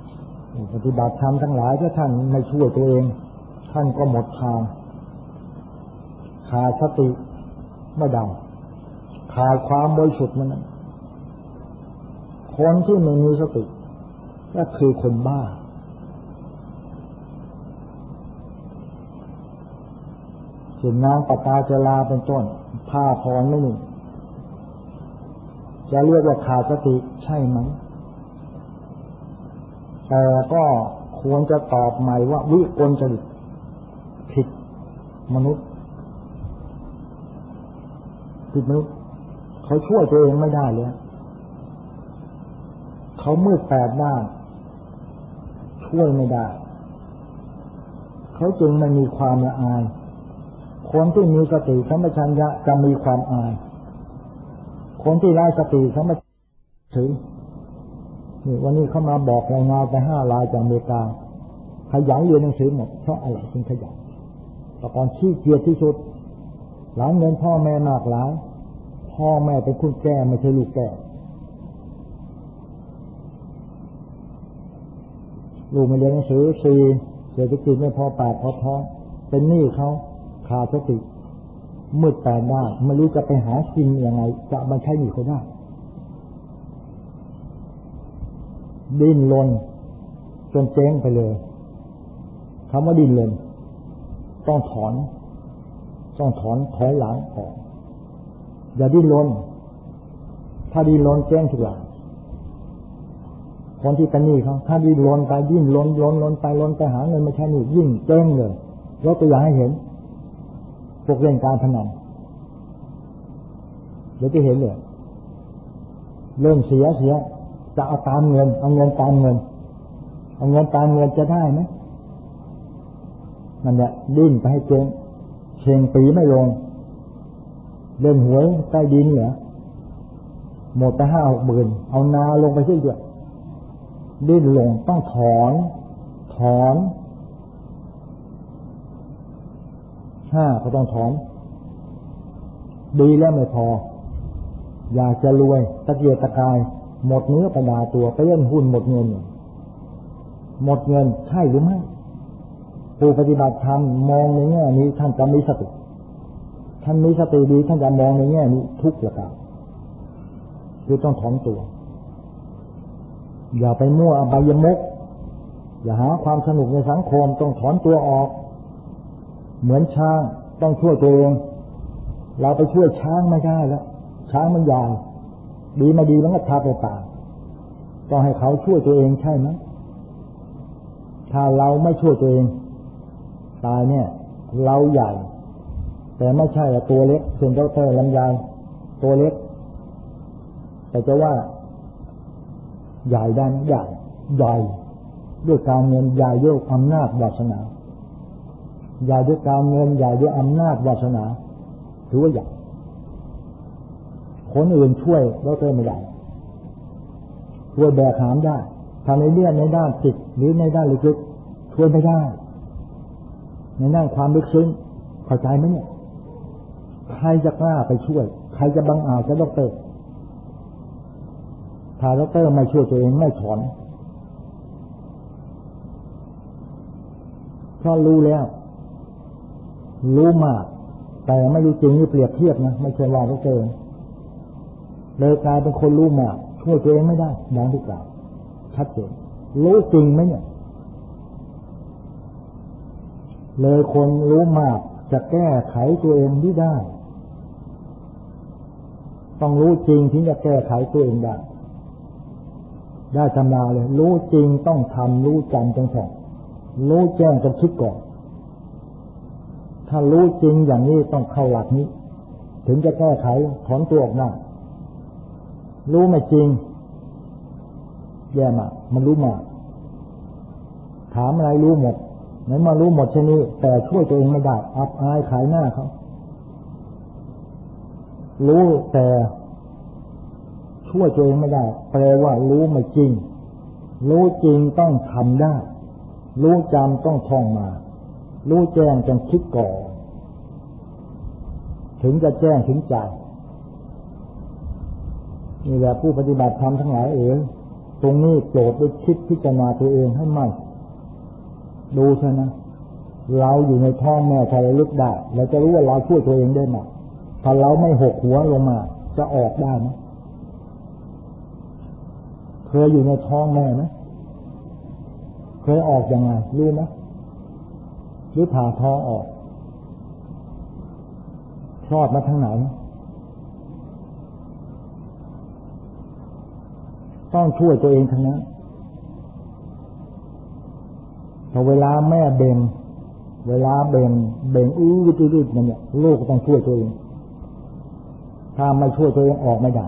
ปฏิบัติธรรมทั้งหลายถ้าท่านไม่ช่วยตัวเองท่านก็หมดทางขาดสติไม่ได้ขาดความบริสุทธิ์มันนั้นคนที่ไม่มีสติก็คือคนบ้าส่วนนางปตาจลาเป็นต้นผ้าพรไม่หนึ่งจะเรียกว่าขาดสติใช่ไหมแต่ก็ควรจะตอบใหม่ว่าวิกลจริตผิดมนุษย์ผิดมนุษย์เขาช่วยตัวเองไม่ได้เลยเขามืดแปดด้านช่วยไม่ได้เขาจึงไม่มีความละอายคนที่มีสติสัมปชัญญะจะมีความอายคนที่ไร้สติสัมปชัญญะถือนี่วันนี้เขามาบอกรายงานไปห้ารายจากอเมริกาขยันเรียนหนังสือหมดเพราะอะไรจึงขยันแต่ก่อนขี้เกียจที่สุดหลังเงินพ่อแม่มากหลายพ่อแม่เป็นคุณแก่ไม่ใช่ลูกแก่ลูกไม่เรียนหนังสือสี่เศรษฐกิจไม่พอปากพอท้องเป็นหนี้เขาขาดสติมืดแปดด้านไม่รู้จะไปหากินยังไงจะมาใช้หนี้เขาได้ดิ้นรนจนเจ๊งไปเลยคำว่าดิ้นรนต้องถอนต้องถอนถอยหลังออกอย่าดิ้นรนถ้าดิ้นรนเจ๊งทุกอย่างคนที่เป็นหนี้เขาถ้าดิ้นรนไปดิ้นรนรนรนไปรนไปหาเงินไม่ใช่หนี้ยิ่งเจ๊งเลยยกตัวอย่างให้เห็นพวกเล่นการพนันเดี๋ยวจะเห็นเลยเริ่มเสียเสียจะเอาตามเงินเอาเงินตามเงินเอาเงินตามเงินจะได้ไหมนั่นแหละดิ้นไปให้เจ๊งเชงปีไม่ลงเล่นหวยใต้ดินเหรอหมดไปห้าหกหมื่นเอานาลงไปซิเดียวดิ้นลงต้องถอนถอนห้าก็ต้องถอนดีแล้วไม่พออยากจะรวยตะเกียกตะกายหมดเนื้อประดาตัวไปเล่นหุ้นหมดเงินหมดเงินใช่หรือไม่ผู้ปฏิบัติธรรมมองในแง่นี้ท่านจะมีสติท่านมีสติดีท่านจะมองในแง่นี้ทุกประการคือต้องถอนตัวอย่าไปมั่วอบายมุขอย่าหาความสนุกในสังคมต้องถอนตัวออกเหมือนช้างต้องช่วยตัวเองเราไปช่วยช้างไม่ได้แล้วช้างมันใหญ่ดีมาดีแล้วก็ทับไปตายต้องให้เขาช่วยตัวเองใช่ไหมถ้าเราไม่ช่วยตัวเองตายเนี่ยเราใหญ่แต่ไม่ใช่ตัวเล็กเช่นดร.ลำไยตัวเล็กแต่จะว่าใหญ่ได้ใหญ่ใหญ่ด้วยการเงินใหญ่ด้วยอำนาจวาสนาใหญ่ด้วยการเงินใหญ่ด้วยอำนาจวาสนาถือว่าใหญ่คนอื่นช่วยดร.ไม่ได้ช่วยแบกหามได้ทำในเรื่องในด้านจิตหรือในด้านลึกๆช่วยไม่ได้ในด้านความลึกซึ้งเข้าใจไหมเนี่ยใครจะกล้าไปช่วยใครจะบังอาจจะดร.ถ้าดร.ไม่ช่วยตัวเองไม่ถอนเพราะรู้แล้วรู้มากแต่ไม่รู้จริงนี่เปรียบเทียบนะไม่ใช่ว่าดร.เลยกลายเป็นคนรู้มากช่วยตัวเองไม่ได้อย่างที่กล่าวชัดเจนรู้จริงไหมเนี่ยเลยคนรู้มากจะแก้ไขตัวเองไม่ได้ต้องรู้จริงถึงจะแก้ไขตัวเองได้ได้ตำราเลยรู้จริงต้องทำรู้จำต้องท่องรู้แจ้งต้องคิดก่อนถ้ารู้จริงอย่างนี้ต้องเข้าหลักนี้ถึงจะแก้ไขถอนตัวออกมารู้ไม่จริงแย่มากมันรู้มากถามอะไรรู้หมดไหนมารู้หมดเช่นนี้แต่ช่วยตัวเองไม่ได้อับอายขายหน้าเขารู้แต่ช่วยตัวเองไม่ได้แปลว่ารู้ไม่จริงรู้จริงต้องทำได้รู้จำต้องท่องมารู้แจ้งต้องคิดก่อนถึงจะแจ้งถึงใจนี่แหละผู้ปฏิบัติธรรมทั้งหลายเอ๋ยตรงนี้โปรดได้คิดพิจารณาตัวเองให้มั่นดูเถอะนะเราอยู่ในท้องแม่ถ้าเราลึกได้เราจะรู้ว่าเราช่วยตัวเองได้ไหมถ้าเราไม่หกหัวลงมาจะออกได้ไหมเคยอยู่ในท้องแม่ไหมเคยออกยังไงรู้ไหมหรือผ่าท้องออกคลอดมาทางไหนต้องช่วยตัวเองทั้งนั้นพอเวลาแม่เบ่งเวลาเบ่งเบ่งอื้อยืดๆนั่นเนี่ยลูกก็ต้องช่วยตัวเองถ้าไม่ช่วยตัวเองออกไม่ได้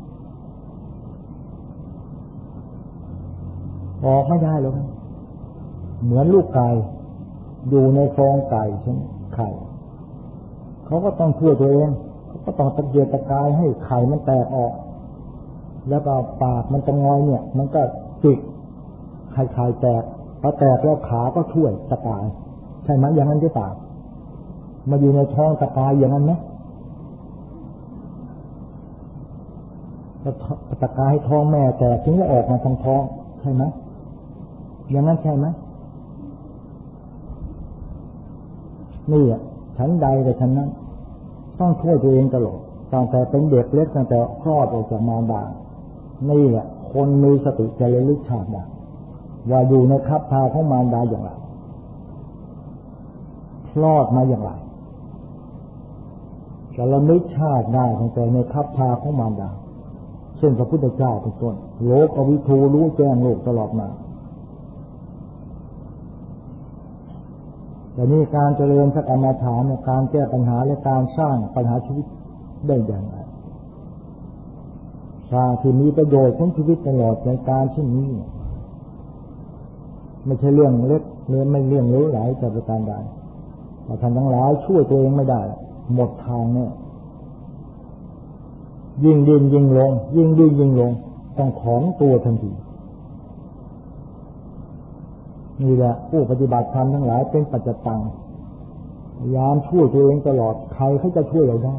ออกไม่ได้หรอกเหมือนลูกไก่อยู่ในฟองไก่ใช่ไหมไข่เขาก็ต้องช่วยตัวเองเขาก็ต้องตะเกียกตะกายให้ไข่มันแตกออกแล้วก็ปากมันจะงอยเนี่ยมันก็จิกไข่ไข่แตกพอแตกแล้วขาก็ช่วยตะกายใช่ไหมอย่างนั้นหรือเปล่ามาอยู่ในท้องตะกายอย่างนั้นไหมตะกายให้ท้องแม่แตกถึงจะออกมาทางท้องใช่ไหมอย่างนั้นใช่ไหมนี่อ่ะฉันใดกับฉันนั้นต้องช่วยตัวเองตลอดตั้งแต่เป็นเด็กเล็กตั้งแต่คลอดออกจากมารดานี่แหละคนมีสติจะระลึกชาติได้ว่าอยู่ในคับพาของมารดาอย่างไรคลอดมาอย่างไรจะระลึกชาติได้ตั้งแต่ในคับพาของมารดาเช่นพระพุทธเจ้าเป็นต้นโลกอวิทูรู้แจ้งโลกตลอดมาแต่นี่การเจริญสักกรรมฐานเนี่ยการแก้ปัญหาและการสร้างปัญหาชีวิตได้อย่างไรสร้างที่มีประโยชน์ของชีวิตตลอดในการเช่นนี้ไม่ใช่เรื่องเล็กเรื่องไม่เรื่องเล็กหลายจากประการใดแต่ท่านทั้งหลายช่วยตัวเองไม่ได้หมดทางเนี่ยยิ่งดิ้นยิ่งลงยิ่งดิ้นยิ่งลงต้องถอนตัวทันทีนี่แหละผู้ปฏิบัติธรรมทั้งหลายเป็นปัจจตังพยายามช่วยตัวเองตลอดใครเขาจะช่วยเราได้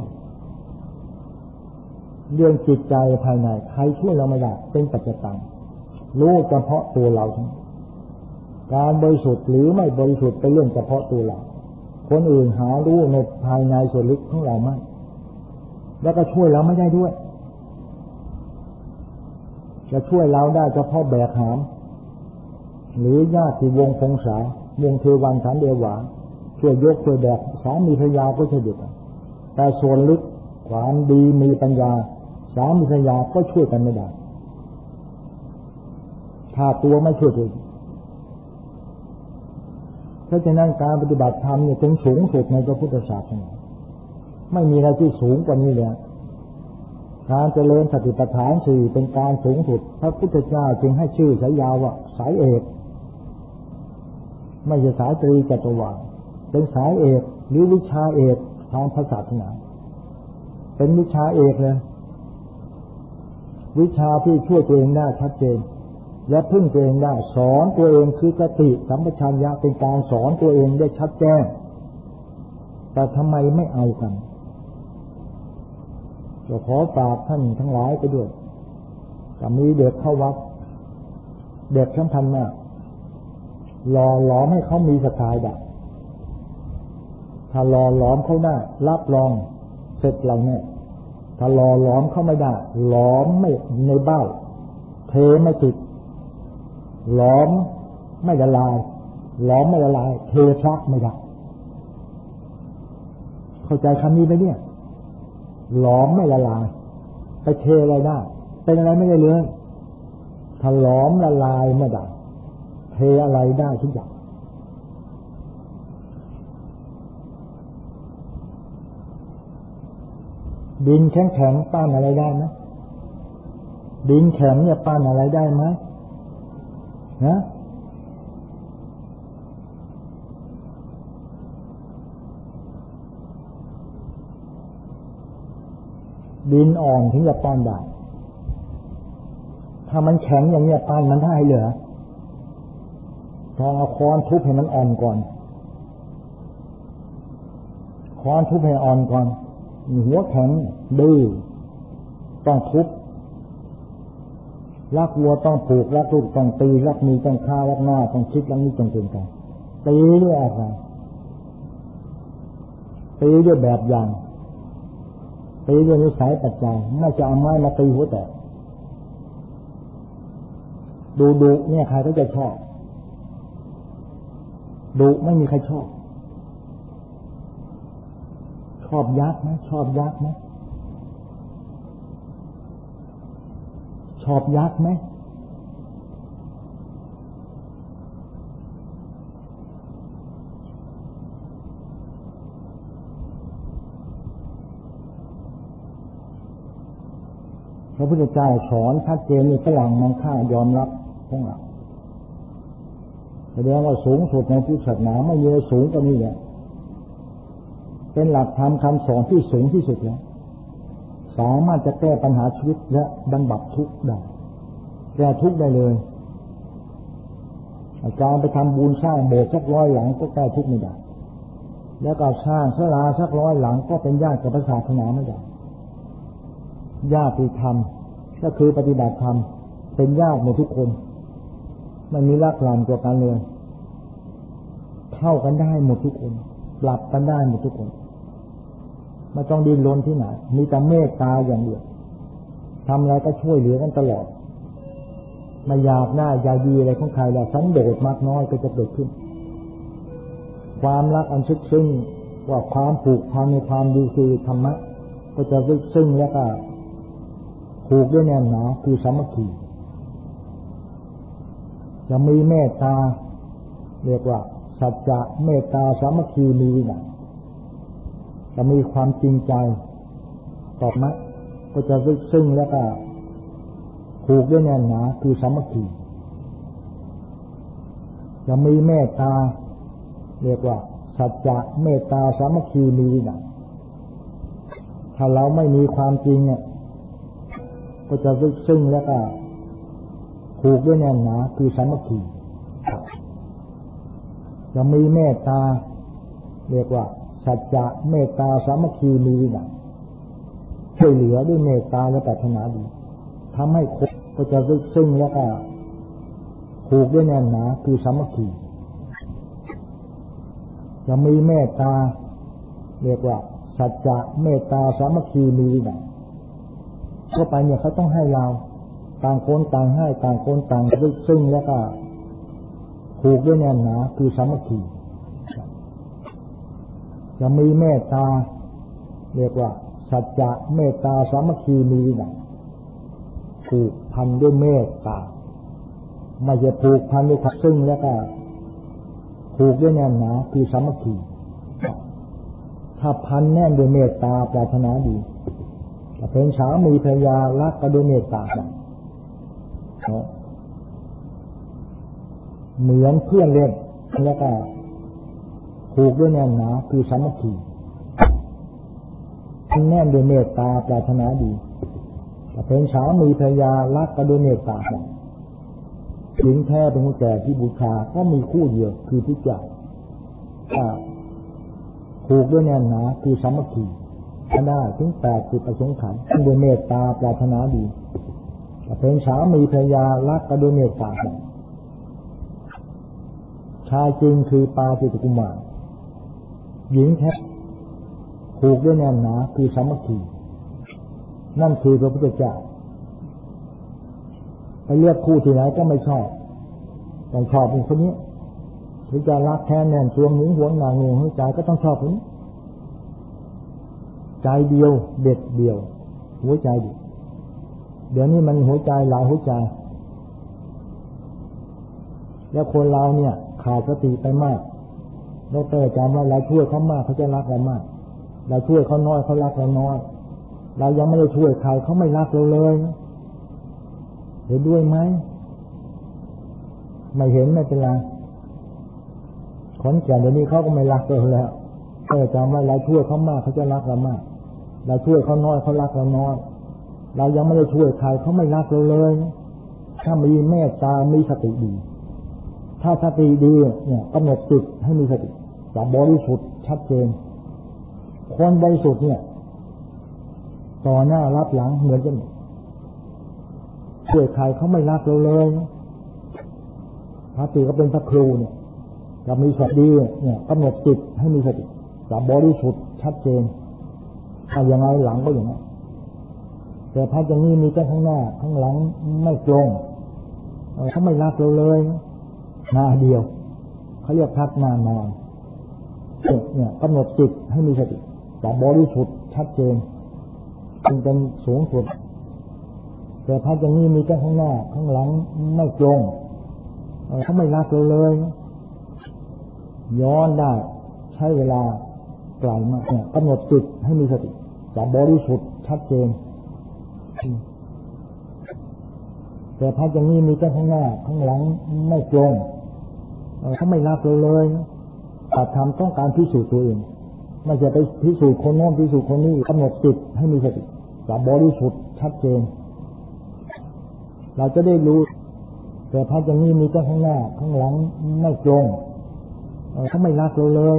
เรื่องจิตใจภายในใครช่วยเราไม่ได้เป็นปัจจตังรู้เฉพาะตัวเราทั้งการบริสุทธิ์หรือไม่บริสุทธิ์เป็นเรื่องเฉพาะตัวเราคนอื่นหารู้ในภายในส่วนลึกของเราไม่แล้วก็ช่วยเราไม่ได้ด้วยจะช่วยเราได้เฉพาะแบกหามหรือญาติวงพงษาวงเทวันสันเดวาช่วยยกช่วยแบกสามีภรรยาก็ช่วยดึกแต่ส่วนลึกความดีมีปัญญาสามีภรรยาก็ช่วยกันไม่ได้ถ้าตัวไม่ช่วยตัวเพราะฉะนั้นการปฏิบัติธรรมเนี่ยเป็นสูงสุดในพระพุทธศาสนาไม่มีอะไรที่สูงกว่านี้เลยการเจริญสติปัฏฐานสี่เป็นการสูงสุดพระพุทธเจ้าจึงให้ชื่อฉายาว่าสายเอกไม่ใช่สายตรีจัตวาเป็นสายเอกหรือวิชาเอกทางศาสนาเป็นวิชาเอกเลยวิชาที่ช่วยตัวเองได้ชัดเจนและพึ่งตัวเองได้สอนตัวเองคือสติสัมปชัญญะเป็นการสอนตัวเองได้ชัดแจ้งแต่ทำไมไม่เอากันจะขอฝากท่านทั้งหลายไปด้วยก็มีเด็กเข้าวัดเด็กสำคัญมากหล่อหลอมให้เขามีสไตล์ได้ถ้าหล่อหลอมเขาได้รับรองเสร็จเราเนี่ยถ้าหล่อหลอมเขาไม่ได้หลอมไม่ในเบ้าเทไม่ติดหลอมไม่ละลายหลอมไม่ละลายเทพระไม่ได้เข้าใจคำนี้ไหมเนี่ยหลอมไม่ละลายไปเทอะไรได้เป็นอะไรไม่ได้เลยถ้าหลอมละลายไม่ได้เทอะไรได้ทุกอย่างดินแข็งแข็งปั้นอะไรได้ไหมดินแข็งเนี่ยปั้นอะไรได้ไหมนะดินอ่อนถึงจะปั้นได้ถ้ามันแข็งอย่างนี้ปั้นมันได้เหรอต้องเอาค้อนทุบให้มันอ่อนก่อนค้อนทุบให้อ่อนก่อนหัวแข็งดื้อต้องทุบรักวัวต้องผูกรักลูกต้องตีรักมีต้องฆ่ารักหน้าต้องคิดรักนี้ต้องเป็นกันตีด้วยอะไรตีด้วยแบบอย่างตีด้วยนิสัยปัจจัยไม่จะเอาไม้มาตีหัวแตกดูดุเนี่ยใครก็จะชอบดุไม่มีใครชอบชอบยักษ์ไหมชอบยักษ์ไหมชอบยักษ์ไหมพระพุทธเจ้าสอนชัดเจนในฝรั่งมันค่ายอมรับของเราแสดงว่าสูงสุดในพุทธศาสนาไม่มีสูงกว่านี้เลยเป็นหลักธรรมคำสอนที่สูงที่สุดแล้วสามารถจะแก้ปัญหาชีวิตและบรรบัดทุกข์ได้แก้ทุกข์ได้เลยอาจารย์ไปทำบุญสร้างโบสถ์สักร้อยหลังก็แก้ทุกข์ไม่ได้แล้วก็สร้างศาลาสักร้อยหลังก็เป็นญาติกับศาสนาไม่ได้ญาติธรรมก็คือปฏิบัติธรรมเป็นญาติหมดทุกคนไม่มีลักลั่นตัวกันเลยเท่ากันได้หมดทุกคนปรับกันได้หมดทุกคนไม่ต้องดิ้นรนที่ไหนมีแต่เมตตาอย่างเดียวทำอะไรก็ช่วยเหลือกันตลอดไม่อยากได้อยากดีอะไรของใครแล้วสันโดษมากน้อยก็จะเกิดขึ้นความรักอันซึ้งซึ้งว่าความผูกพันในความดีคือธรรมะก็จะซึ้งซึ้งแล้วก็ผูกด้วยแน่นหนาคือสามัคคีจะมีเมตตาเรียกว่าสัจจะเมตตาสามัคคีมีวินัยจะมีความจริงใจต่อมะก็จะซึ้งซึ้งแล้วก็ผูกด้วยแน่นหนาคือสามัคคีจะมีเมตตาเรียกว่าสัจจะเมตตาสามัคคีมีวินัยถ้าเราไม่มีความจริงเนี่ยก็จะซึ้งซึ้งแล้วก็ผูกด้วยแน่นหนาคือสามัคคีจะมีเมตตาเรียกว่าสัจจะเมตตาสามัคคีมีวินัยช่วยเหลือด้วยเมตตาและปรารถนาดีทำให้คนก็จะซึ้งซึ้งแล้วก็ผูกด้วยแน่นหนาคือสามัคคีจะมีเมตตาเรียกว่าสัจจะเมตตาสามัคคีมีวินัยเข้าไปเนี่ยเขาต้องให้เราต่างคนต่างให้ต่างคนต่างซึ้งซึ้งแล้วก็ผูกด้วยแน่นหนาคือสามัคคีจะมีเมตตาเรียกว่าสัจจะเมตตาสามัคคีมีวินัยผูกพันด้วยเมตตาไม่ใช่ผูกพันด้วยความซึ้งแล้วก็ผูกด้วยแน่นหนาคือสามัคคีถ้าพันแน่นด้วยเมตตาปรารถนาดีเป็นสามีภรรยารักกันด้วยเมตตาเหมือนเพื่อนเล่นแล้วก็ผูกด้วยแน่นหนาคือสามัคคีแน่นด้วยเมตตาปรารถนาดีเป็นสามีภรรยารักกันด้วยเมตตาหญิงแท้เป็นผู้แก่ที่บูชาก็มีคู่เดียวคือพระเจ้าผูกด้วยแน่นหนาคือสามัคคีได้ถึงแปดสิบประสงค์ขันธ์ด้วยเมตตาปรารถนาดีเป็นสามีภรรยารักกันด้วยเมตตาชายจริงคือปาจิตกุมารหญิงแท้ผูกด้วยแน่นหนาคือสามัคคีนั่นคือพระพุทธเจ้าไปเลือกคู่ที่ไหนก็ไม่ชอบแต่ชอบเป็นคนนี้ถึงจะรักแท้แน่นช่วงหึงหวงหน่ายเหนียวหัวใจก็ต้องชอบคนนี้ใจเดียวเด็ดเดียวหัวใจเดียวเดี๋ยวนี้มันหัวใจหลายหัวใจแล้วคนเราเนี่ยขาดสติไปมากเราเตะจำว่าเราช่วยเขามากเขาจะรักเรามากเราช่วยเขาน้อยเขารักเราน้อยเรายังไม่ได้ช่วยใครเขาไม่รักเราเลยเห็นด้วยไหมไม่เห็นไม่เป็นไรคนแก่เดี๋ยวนี้เขาก็ไม่รักเราแล้วเออจำว่าเราช่วยเขามากเขาจะรักเรามากเราช่วยเขาน้อยเขารักเราน้อยเรายังไม่ได้ช่วยใครเขาไม่รักเราเลยถ้ามีเมตตามีสติดีถ้าสติดีเนี่ยกำหนดจิตให้มีสติจะบริสุทธิ์ชัดเจนคนบริสุทธิ์เนี่ยต่อหน้ารับหลังเหมือนกันช่วยใครเขาไม่รักเราเลยพระติก็เป็นพระครูเนี่ยจะมีสติดีเนี่ยกำหนดจิตให้มีสติจะบริสุทธิ์ชัดเจนถ้าอย่างไรหลังก็อย่างนั้นแต่พระอย่างนี้มีแต่ข้างหน้าข้างหลังไม่ตรงเขาไม่รักเราเลยหน้าเดียวเขาเรียกพักหน้านอนเนี่ยกำหนดจิตให้มีสติจะบริสุทธิ์ชัดเจนจึงเป็นสูงสุดแต่พระอย่างนี้มีแต่ข้างหน้าข้างหลังไม่ตรงเขาไม่รักเราเลยย้อนได้ใช้เวลาไกลมากเนี่ยกำหนดจิตให้มีสติจะบริสุทธิ์ชัดเจนแต่พระอย่างนี้มีแต่ข้างหน้าข้างหลังไม่ตรงเขาไม่รักเราเลยแต่ทำต้องการพิสูจน์ตัวเองไม่ใช่ไปพิสูจน์คนโน้นพิสูจน์คนนี้กำหนดจิตให้มีสติจะบริสุทธิ์ชัดเจนเราจะได้รู้แต่พระอย่างนี้มีแต่ข้างหน้าข้างหลังไม่ตรงเขาไม่รักเราเลย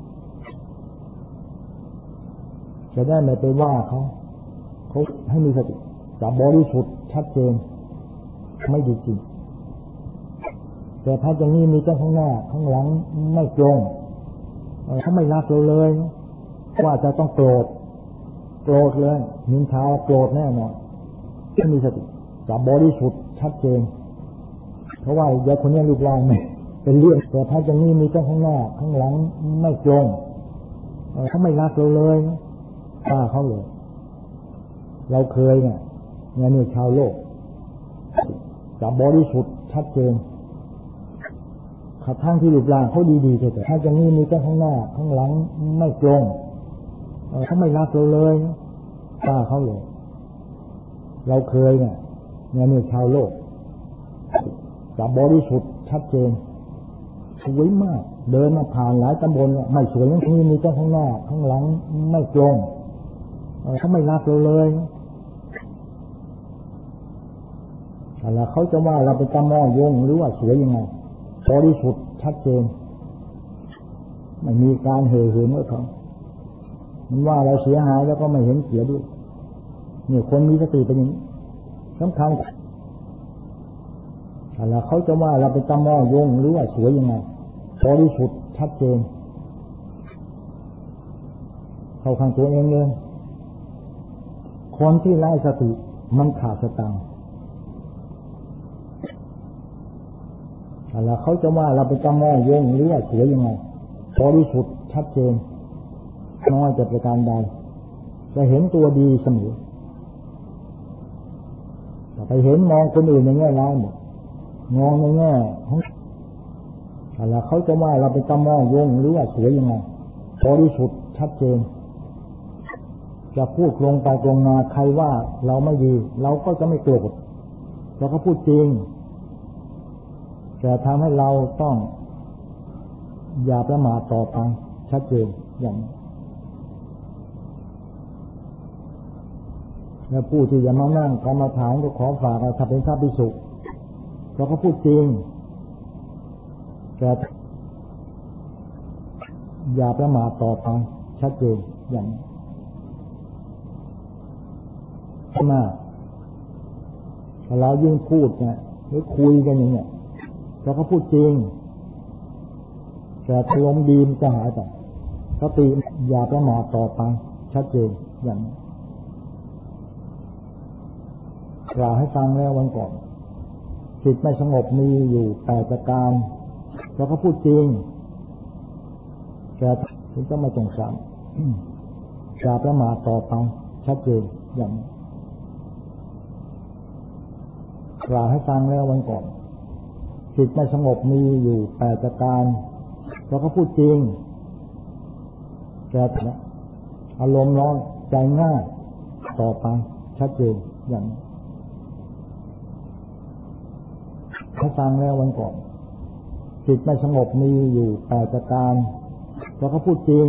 จะได้ไม่ไปว่าเขาเขาให้มีสติจะบริสุทธิ์ชัดเจนไม่ดีจริงแต่พระอย่างนี้มีแต่ข้างหน้าข้างหลังไม่ตรงเขาไม่รักเราเลยว่าจะต้องโกรธโกรธเลยนินทาโกรธแน่นอนไม่มีสติจะบริสุทธิ์ชัดเจนเพราะว่าเด็กคนนี้รูปร่างไม่เป็นเรื่องแต่พระอย่างนี้มีแต่ข้างหน้าข้างหลังไม่ตรงเขาไม่รักเราเลยฆ่าเขาเลยเราเคยเนี่ยเนี่ยนี่ชาวโลกจะบริสุทธิ์ชัดเจนขัดทั้งที่รูปร่างเขาดีๆแต่ถ้าอย่างนี้มีแต่ข้างหน้าข้างหลังไม่ตรงเขาไม่รักเราเลยฆ่าเขาเลยเราเคยเนี่ยเนี่ยนี่ชาวโลกจะบริสุทธิ์ชัดเจนสวยมากเดินมาผ่านหลายตำบลไม่สวยอย่างนี้มีแต่ข้างหน้าข้างหลังไม่ตรงเขาไม่รักเราเลยอะไรเขาจะว่าเราเป็นตะมอยงหรือว่าสวยยังไงบริสุทธิ์ชัดเจนไม่มีการเห่อเหิมกับเขามันว่าเราเสียหายแล้วก็ไม่เห็นเสียด้วยเนี่ยคนมีสติเป็นอย่างนี้สำคัญอะไรเขาจะว่าเราเป็นตะมอยงหรือว่าสวยยังไงบริสุทธิ์ชัดเจนเข้าข้างตัวเองเลยคนที่ไร้สติมันขาดสติอะไรเขาจะว่าเราเป็นตะมอยงหรือว่าสวยยังไงบริสุทธิ์ชัดเจนน้อยจะประการใดจะเห็นตัวดีเสมอแต่ไปเห็นมองคนอื่นในแง่ร้ายหมดมองในแง่ของอะไรเขาจะว่าเราเป็นตะมอยงหรือว่าสวยยังไงบริสุทธิ์ชัดเจนจะพูดลงไปตรงมาใครว่าเราไม่ดีเราก็จะไม่โกรธเราก็พูดจริงแต่ทำให้เราต้องอย่าประมาทต่อไปชัดเจนอย่างนี้แล้วผู้ที่จะมานั่งกรรมฐานก็ขอฝากถ้าเป็นพระภิกษุเราก็พูดจริงแต่อย่าประมาทต่อไปชัดเจนอย่างนี้ใช่ไหมเรายิ่งพูดเนี่ยหรือคุยกันอย่างเนี้ยเราก็พูดจริงแต่อารมณ์ดีมันจะหายไปสติอย่าประมาทต่อไปชัดเจนอย่างนี้กล่าวให้ฟังแล้ววันก่อนจิตไม่สงบมีอยู่แปดประการเราก็พูดจริงแต่ถึงจะไม่จงจำอย่าประมาทต่อไปชัดเจนอย่างนี้กล่าวให้ฟังแล้ววันก่อนจิตไม่สงบมีอยู่แปดประการเราก็พูดจริงแต่อารมณ์ร้อนใจง่ายต่อไปชัดเจนอย่างนี้ให้ฟังแล้ววันก่อนจิตไม่สงบมีอยู่แปดประการเราก็พูดจริง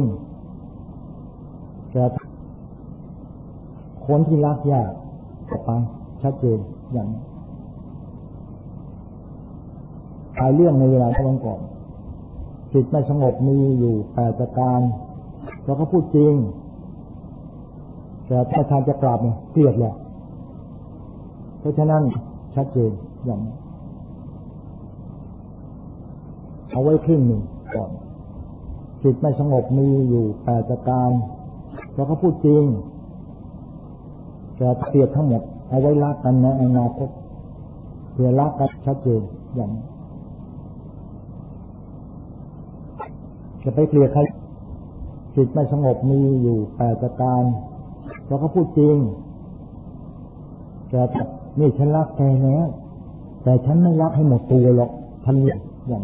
แต่คนที่รักยากต่อไปชัดเจนอย่างนี้หลายเรื่องในเวลาวันก่อนจิตไม่สงบมีอยู่แปดประการเราก็พูดจริงแต่ถ้าทานจะกราบเนี่ยเกลียดแหละเพราะฉะนั้นชัดเจนอย่างนี้เอาไว้ครึ่งหนึ่งก่อนจิตไม่สงบมีอยู่แปดประการแล้วก็พูดจริงแต่เปรียบทั้งหมดเอาไว้รักกันในอนาคตเพื่อรักกันชัดเจนอย่างจะไปเกลียดใครจิตไม่สงบมีอยู่แปดประการแล้วก็พูดจริงแต่นี่ฉันรักแกแล้วแต่ฉันไม่รักให้หมดตัวหรอกทำอย่าง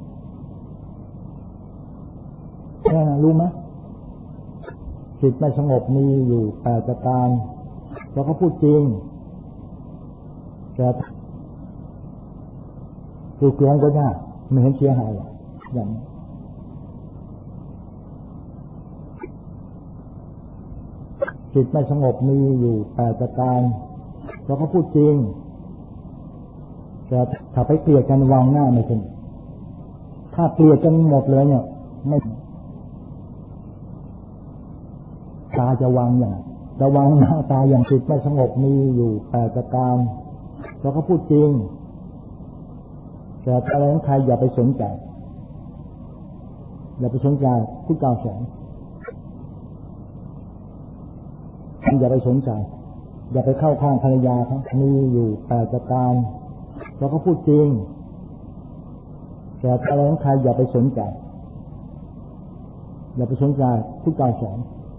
แค่รู้ไหมจิตไม่สงบมีอยู่แปดประการแล้วก็พูดจริงแต่ดูกลงก็ยากไม่เห็นเสียหายอย่างจิตไม่สงบมีอยู่แปดประการแล้วก็พูดจริงแต่ถ้าไปเกลียดกันวางหน้าไม่ใช่ถ้าเกลียดกันหมดเลยเนี่ยไม่ตาจะวางอย่างจะวางหน้าตาอย่างจิตไม่สงบมีอยู่แปดประการแล้วก็พูดจริงแต่อะไรของใครอย่าไปสนใจอย่าไปสนใจผู้กล่าวสอนอย่าไปสนใจอย่าไปเข้าข้างภรรยาทั้งมีอยู่แปดประการแล้วก็พูดจริงแต่อะไรของใครอย่าไปสนใจอย่าไปสนใจผู้กล่าวสอน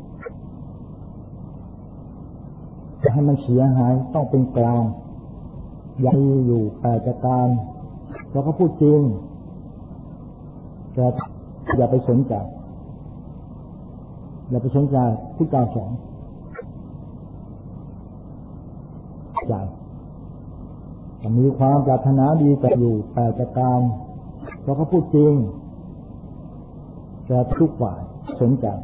จะให้มันเสียหายต้องเป็นกลางอย่าอยู่แปดประการแล้วก็พูดจริงแต่อย่าไปสนใจอย่าไปสนใจผู้กล่าวสอนใจมีความปรารถนาดีแต่อยู่แปดประการแล้วก็พูดจริงแต่ทุกฝ่ายสนใจ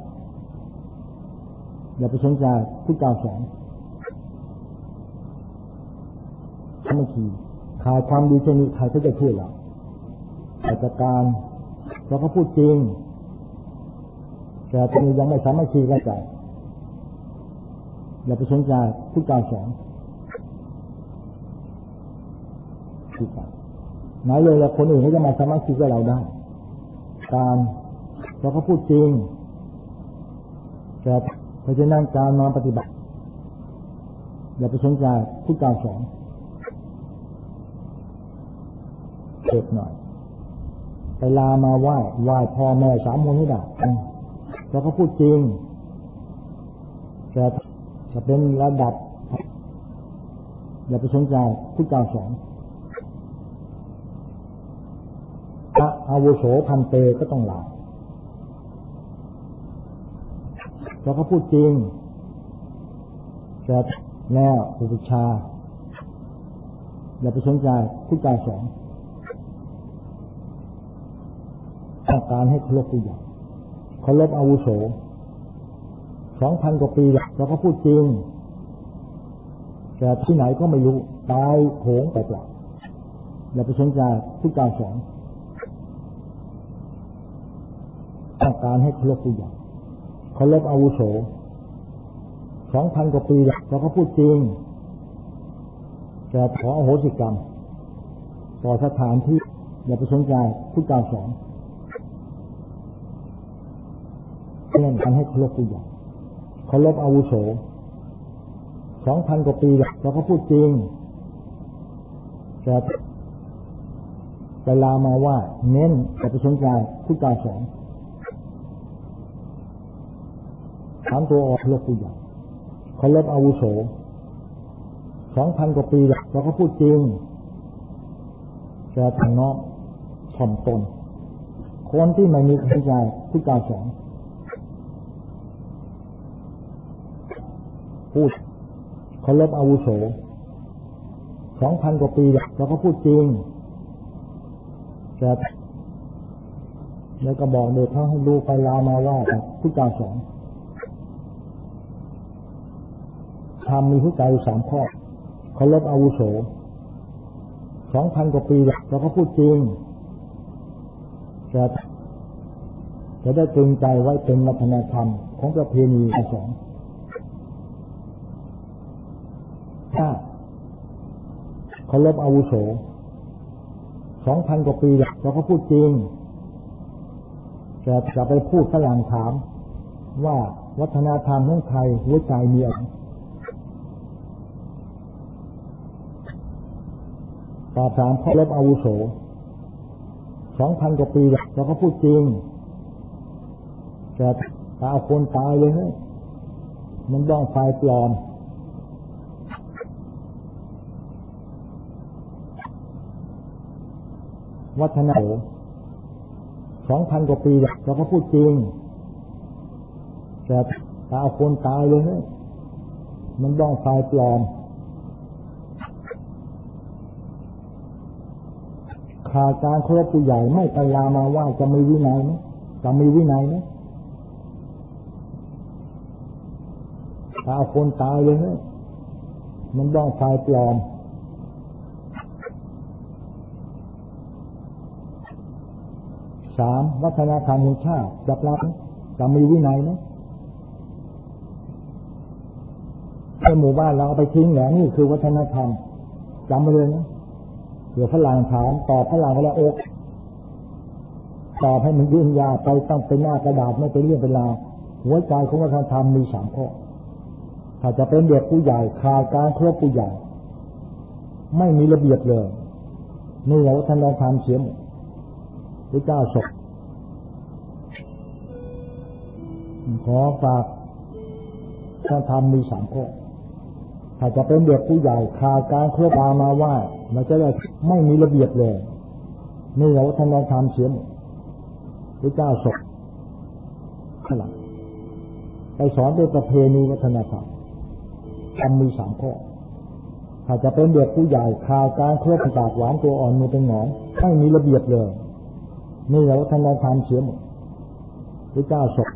อย่าไปสนใจผู้กล่าวสอนไม่ขีดขาดความดีเช่นนี้ใครก็จะช่วยเราแปดประการแล้วก็พูดจริงแต่ตอนนี้ยังไม่สามารถชี้ได้ใจอย่าไปสนใจผู้กล่าวสอนไหนเลยแล้วคนอื่นเขาจะมาสามารถคิดกับเราได้การเราก็พูดจริงแต่เพราะฉะนั้นการนอนปฏิบัติอย่าไปสนใจผู้กล่าวสอนเด็กหน่อยไปลามาไหว้ไหว้พ่อแม่สามคนให้ได้เราก็พูดจริงแต่จะเป็นระดับอย่าไปสนใจผู้กล่าวสอนพระอาวุโสพันเตก็ต้องลาเราก็พูดจริงแต่แล้วอุปชาอย่าไปสนใจผู้กล่าวสอนต้องการให้เคารพผู้ใหญ่เคารพอาวุโสสองพันกว่าปีเราก็พูดจริงแต่ที่ไหนก็ไม่รู้ตายโหงไปเปล่าอย่าไปสนใจผู้กล่าวสอนต้องการให้เคารพผู้ใหญ่เคารพอาวุโสสองพันกว่าปีเราก็พูดจริงแต่ขออโหสิกรรมต่อสถานที่อย่าไปสนใจผู้กล่าวสอนเล่นกันให้เคารพผู้ใหญ่เคารพอาวุโสสองพันกว่าปีเราก็พูดจริงแต่เวลามาว่าเน้นอย่าไปสนใจผู้กล่าวสอนถามตัวออกเคารพผู้ใหญ่เคารพอาวุโสสองพันกว่าปีเราก็พูดจริงแต่ทางน้องถ่อมตนคนที่ไม่มีเข้าใจผู้กล่าวสอนพูดเคารพอาวุโสสองพันกว่าปีเราก็พูดจริงแต่แล้วก็บอกเด็กเขาให้ดูไปลามาว่าผู้กล่าวสอนทำมีผู้ใจสามข้อเคารพอาวุโสสองพันกว่าปีเราก็พูดจริงแต่จะได้ตรึงใจไว้เป็นวัฒนธรรมของประเพณีสองถ้าเคารพอาวุโสสองพันกว่าปีเราก็พูดจริงแต่จะไปพูดฝรั่งถามว่าวัฒนธรรมของไทยหัวใจมีอะไรตอบถามพ่อรบอาวุโสสองพันกว่าปีเราก็พูดจริงแต่ตาคนตายเลยเฮ้ยมันบ้องไฟปลอมวัฒนธรรมสองพันกว่าปีเราก็พูดจริงแต่ตาคนตายเลยเฮ้ยมันบ้องไฟปลอมขาดการเคารพผู้ใหญ่ไม่ไปลามาว่าจะมีวินัยไหมจะมีวินัยไหมตาคนตายเลยเฮ้ยมันบ้องไฟปลอมสามวัฒนธรรมแห่งชาติจับรับจะมีวินัยไหมในหมู่บ้านเราเอาไปทิ้งแหละนี่คือวัฒนธรรมจำไปเลยนะเดี๋ยวฝรั่งถามตอบฝรั่งก็แล้วอกตอบให้มันยื่นยาไปต้องเป็นหน้ากระดาษไม่เป็นเรื่องเป็นราวหัวใจของวัฒนธรรมมีสามข้อถ้าจะเป็นเด็กผู้ใหญ่ขาดการเคารพผู้ใหญ่ไม่มีระเบียบเลยนี่วัฒนธรรมเสียหมดพระเจ้าสกขอฝากวัฒนธรรมมีสามข้อถ้าจะเป็นเด็กผู้ใหญ่ขาดการเคารพตามาว่าเราจะได้ไม่มีระเบียบเลยนี่วัฒนธรรมเสียหมดพระเจ้าสกขลังไปสอนด้วยประเพณีวัฒนธรรมทำมีสามข้อถ้าจะเป็นเด็กผู้ใหญ่ขาดการเคารพปากหวานตัวอ่อนมือเป็นหงอนไม่มีระเบียบเลยนี่วัฒนธรรมเสียหมดพระเจ้าสก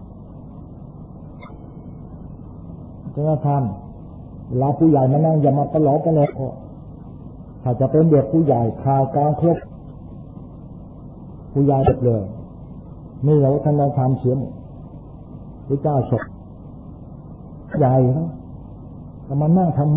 วัฒนธรรมเวลาผู้ใหญ่มานั่งอย่ามาตลอดกันเลยถ้าจะเป็นเด็กผู้ใหญ่ขาดการเคารพผู้ใหญ่เด็กเลยนี่วัฒนธรรมเสียหมดพระเจ้าสกใหญ่นะจะมานั่งทำไม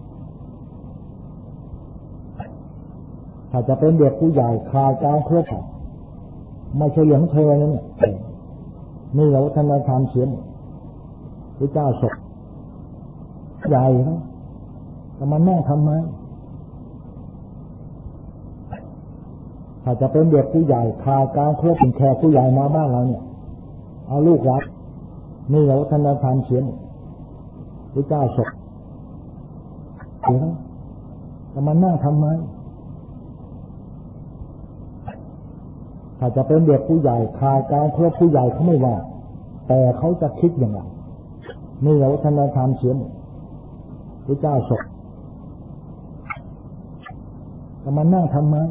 ถ้าจะเป็นเด็กผู้ใหญ่ขาดการเคารพไม่ใช่เรื่องเธอนั่นเนี่ยนี่วัฒนธรรมเสียหมดพระเจ้าสกใหญ่นะจะมานั่งทำไมถ้าจะเป็นเด็กผู้ใหญ่ขาดการเคารพเป็นแขกผู้ใหญ่มาบ้านเราเนี่ยเอาลูกรักนี่วัฒนธรรมเสียหมดพระเจ้าสกเดี๋ยวจะมานั่งทำไมถ้าจะเป็นเด็กผู้ใหญ่ขาดการเคารพผู้ใหญ่เขาไม่ว่าแต่เขาจะคิดอย่างไรนี่วัฒนธรรมเสียหมดพระเจ้าสกจะมานั่งทำไม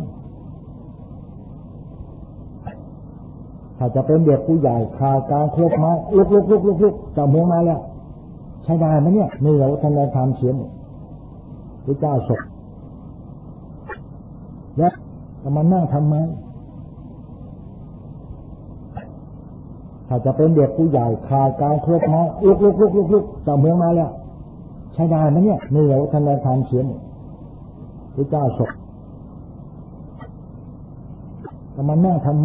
ถ้าจะเป็นเด็กผู้ใหญ่ขาดการเคารพมาลุกลุกลุกลุกลุกจะเมืองมาแล้วใช่ได้ไหมเนี่ยนี่วัฒนธรรมเสียหมดพระเจ้าสกแล้วจะมานั่งทำไมถ้าจะเป็นเด็กผู้ใหญ่ขาดการเคารพมาลุกลุกลุกลุกลุกจะเมืองมาแล้วใช่ได้ไหมเนี่ยนี่วัฒนธรรมเสียหมดพระเจ้าสกจะมานั่งทำไม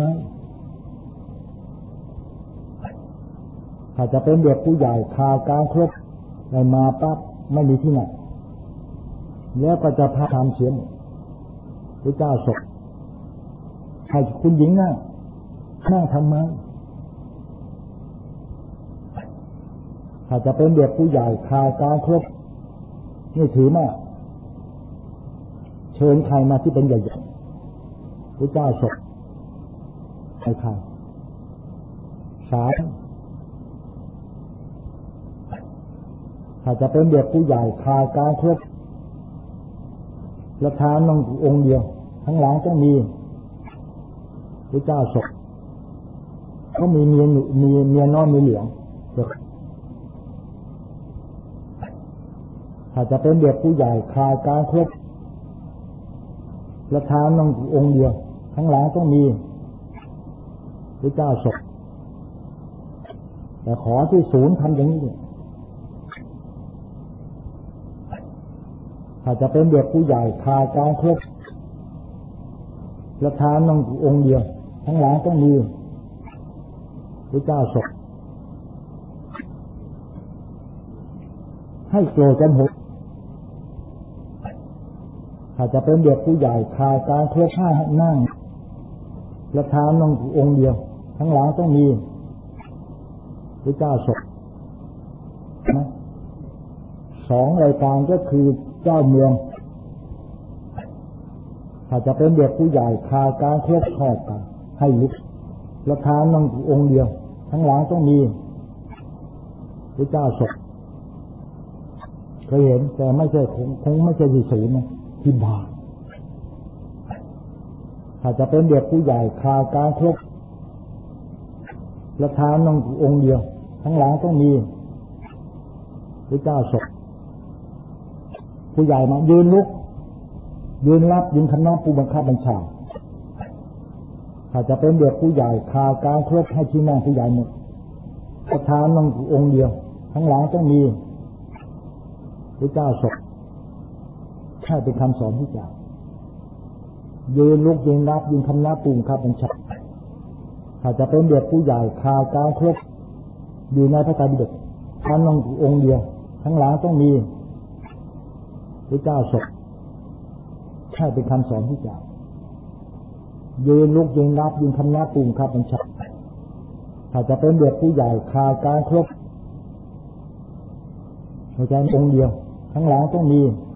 ถ้าจะเป็นเด็กผู้ใหญ่ขาดการเคารพได้มาปั๊บไม่มีที่ไหนแล้วก็จะพาทำเสียหมดพระเจ้าสกให้คุณหญิงนั่งนั่งทำไมถ้าจะเป็นเด็กผู้ใหญ่ขาดการเคารพนี่ถือมากเชิญใครมาที่เป็นใหญ่ๆพระเจ้าสกใครใครสามถ้าจะเป็นเด็กผู้ใหญ่ขาดการเคารพประธานต้ององค์เดียวทั้งหลังต้องมีพระเจ้าสกเขามีเมียมีเมียน้อยมีเหลืองถ้าจะเป็นเด็กผู้ใหญ่ขาดการเคารพประธานต้ององค์เดียวทั้งหลังต้องมีพระเจ้าสกแต่ขอที่ศูนย์ทำอย่างนี้ถ้าจะเป็นเด็กผู้ใหญ่ขาดการเคารพประธานต้ององค์เดียวทั้งหลังต้องมีพพระเจ้าสอนให้โกรธกันหดถ้าจะเป็นเด็กผู้ใหญ่คาการเคลื่อนข้านั่งและเท้าต้ององค์เดียวทั้งหลังต้องมีพระเจ้าสอนนะสองรายการก็คือเจ้าเมืองถ้าจะเป็นเด็กผู้ใหญ่คาการเคลื่อนชอบกันให้ลุกและเท้าต้ององค์เดียวทั้งหลังต้องมีพระเจ้าสอนเคยเห็นแต่ไม่ใช่คงคงไม่ใช่ที่ศูนย์นะที่บาถ้าจะเป็นเด็กผู้ใหญ่คาการครบและเท้าต้ององค์เดียวทั้งหลังต้องมีพระเจ้าสอนผู้ใหญ่มายืนลุกยืนรับยืนคณะผู้บังคับบัญชาถ้าจะเป็นเด็กผู้ใหญ่คาการครบให้ชี้แนะผู้ใหญ่หมดและเท้าต้ององค์เดียวทั้งหลังต้องมีพระเจ้าสอนใช่เป็นคำสอนที่จะยืนลุกยืนรับยืนคำนับปุ่มครับบัญชาถ้าจะเป็นเด็กผู้ใหญ่คาการครบอยู่ในพระไตรปิฎกท่านต้ององค์เดียวทั้งหลังต้องมีพระเจ้าสอนใช่เป็นคำสอนที่จะยืนลุกยืนรับยืนคำนับปุ่มครับบัญชาถ้าจะเป็นเด็กผู้ใหญ่คาการครบหัวใจองค์เดียวทั้งหลังต้องมี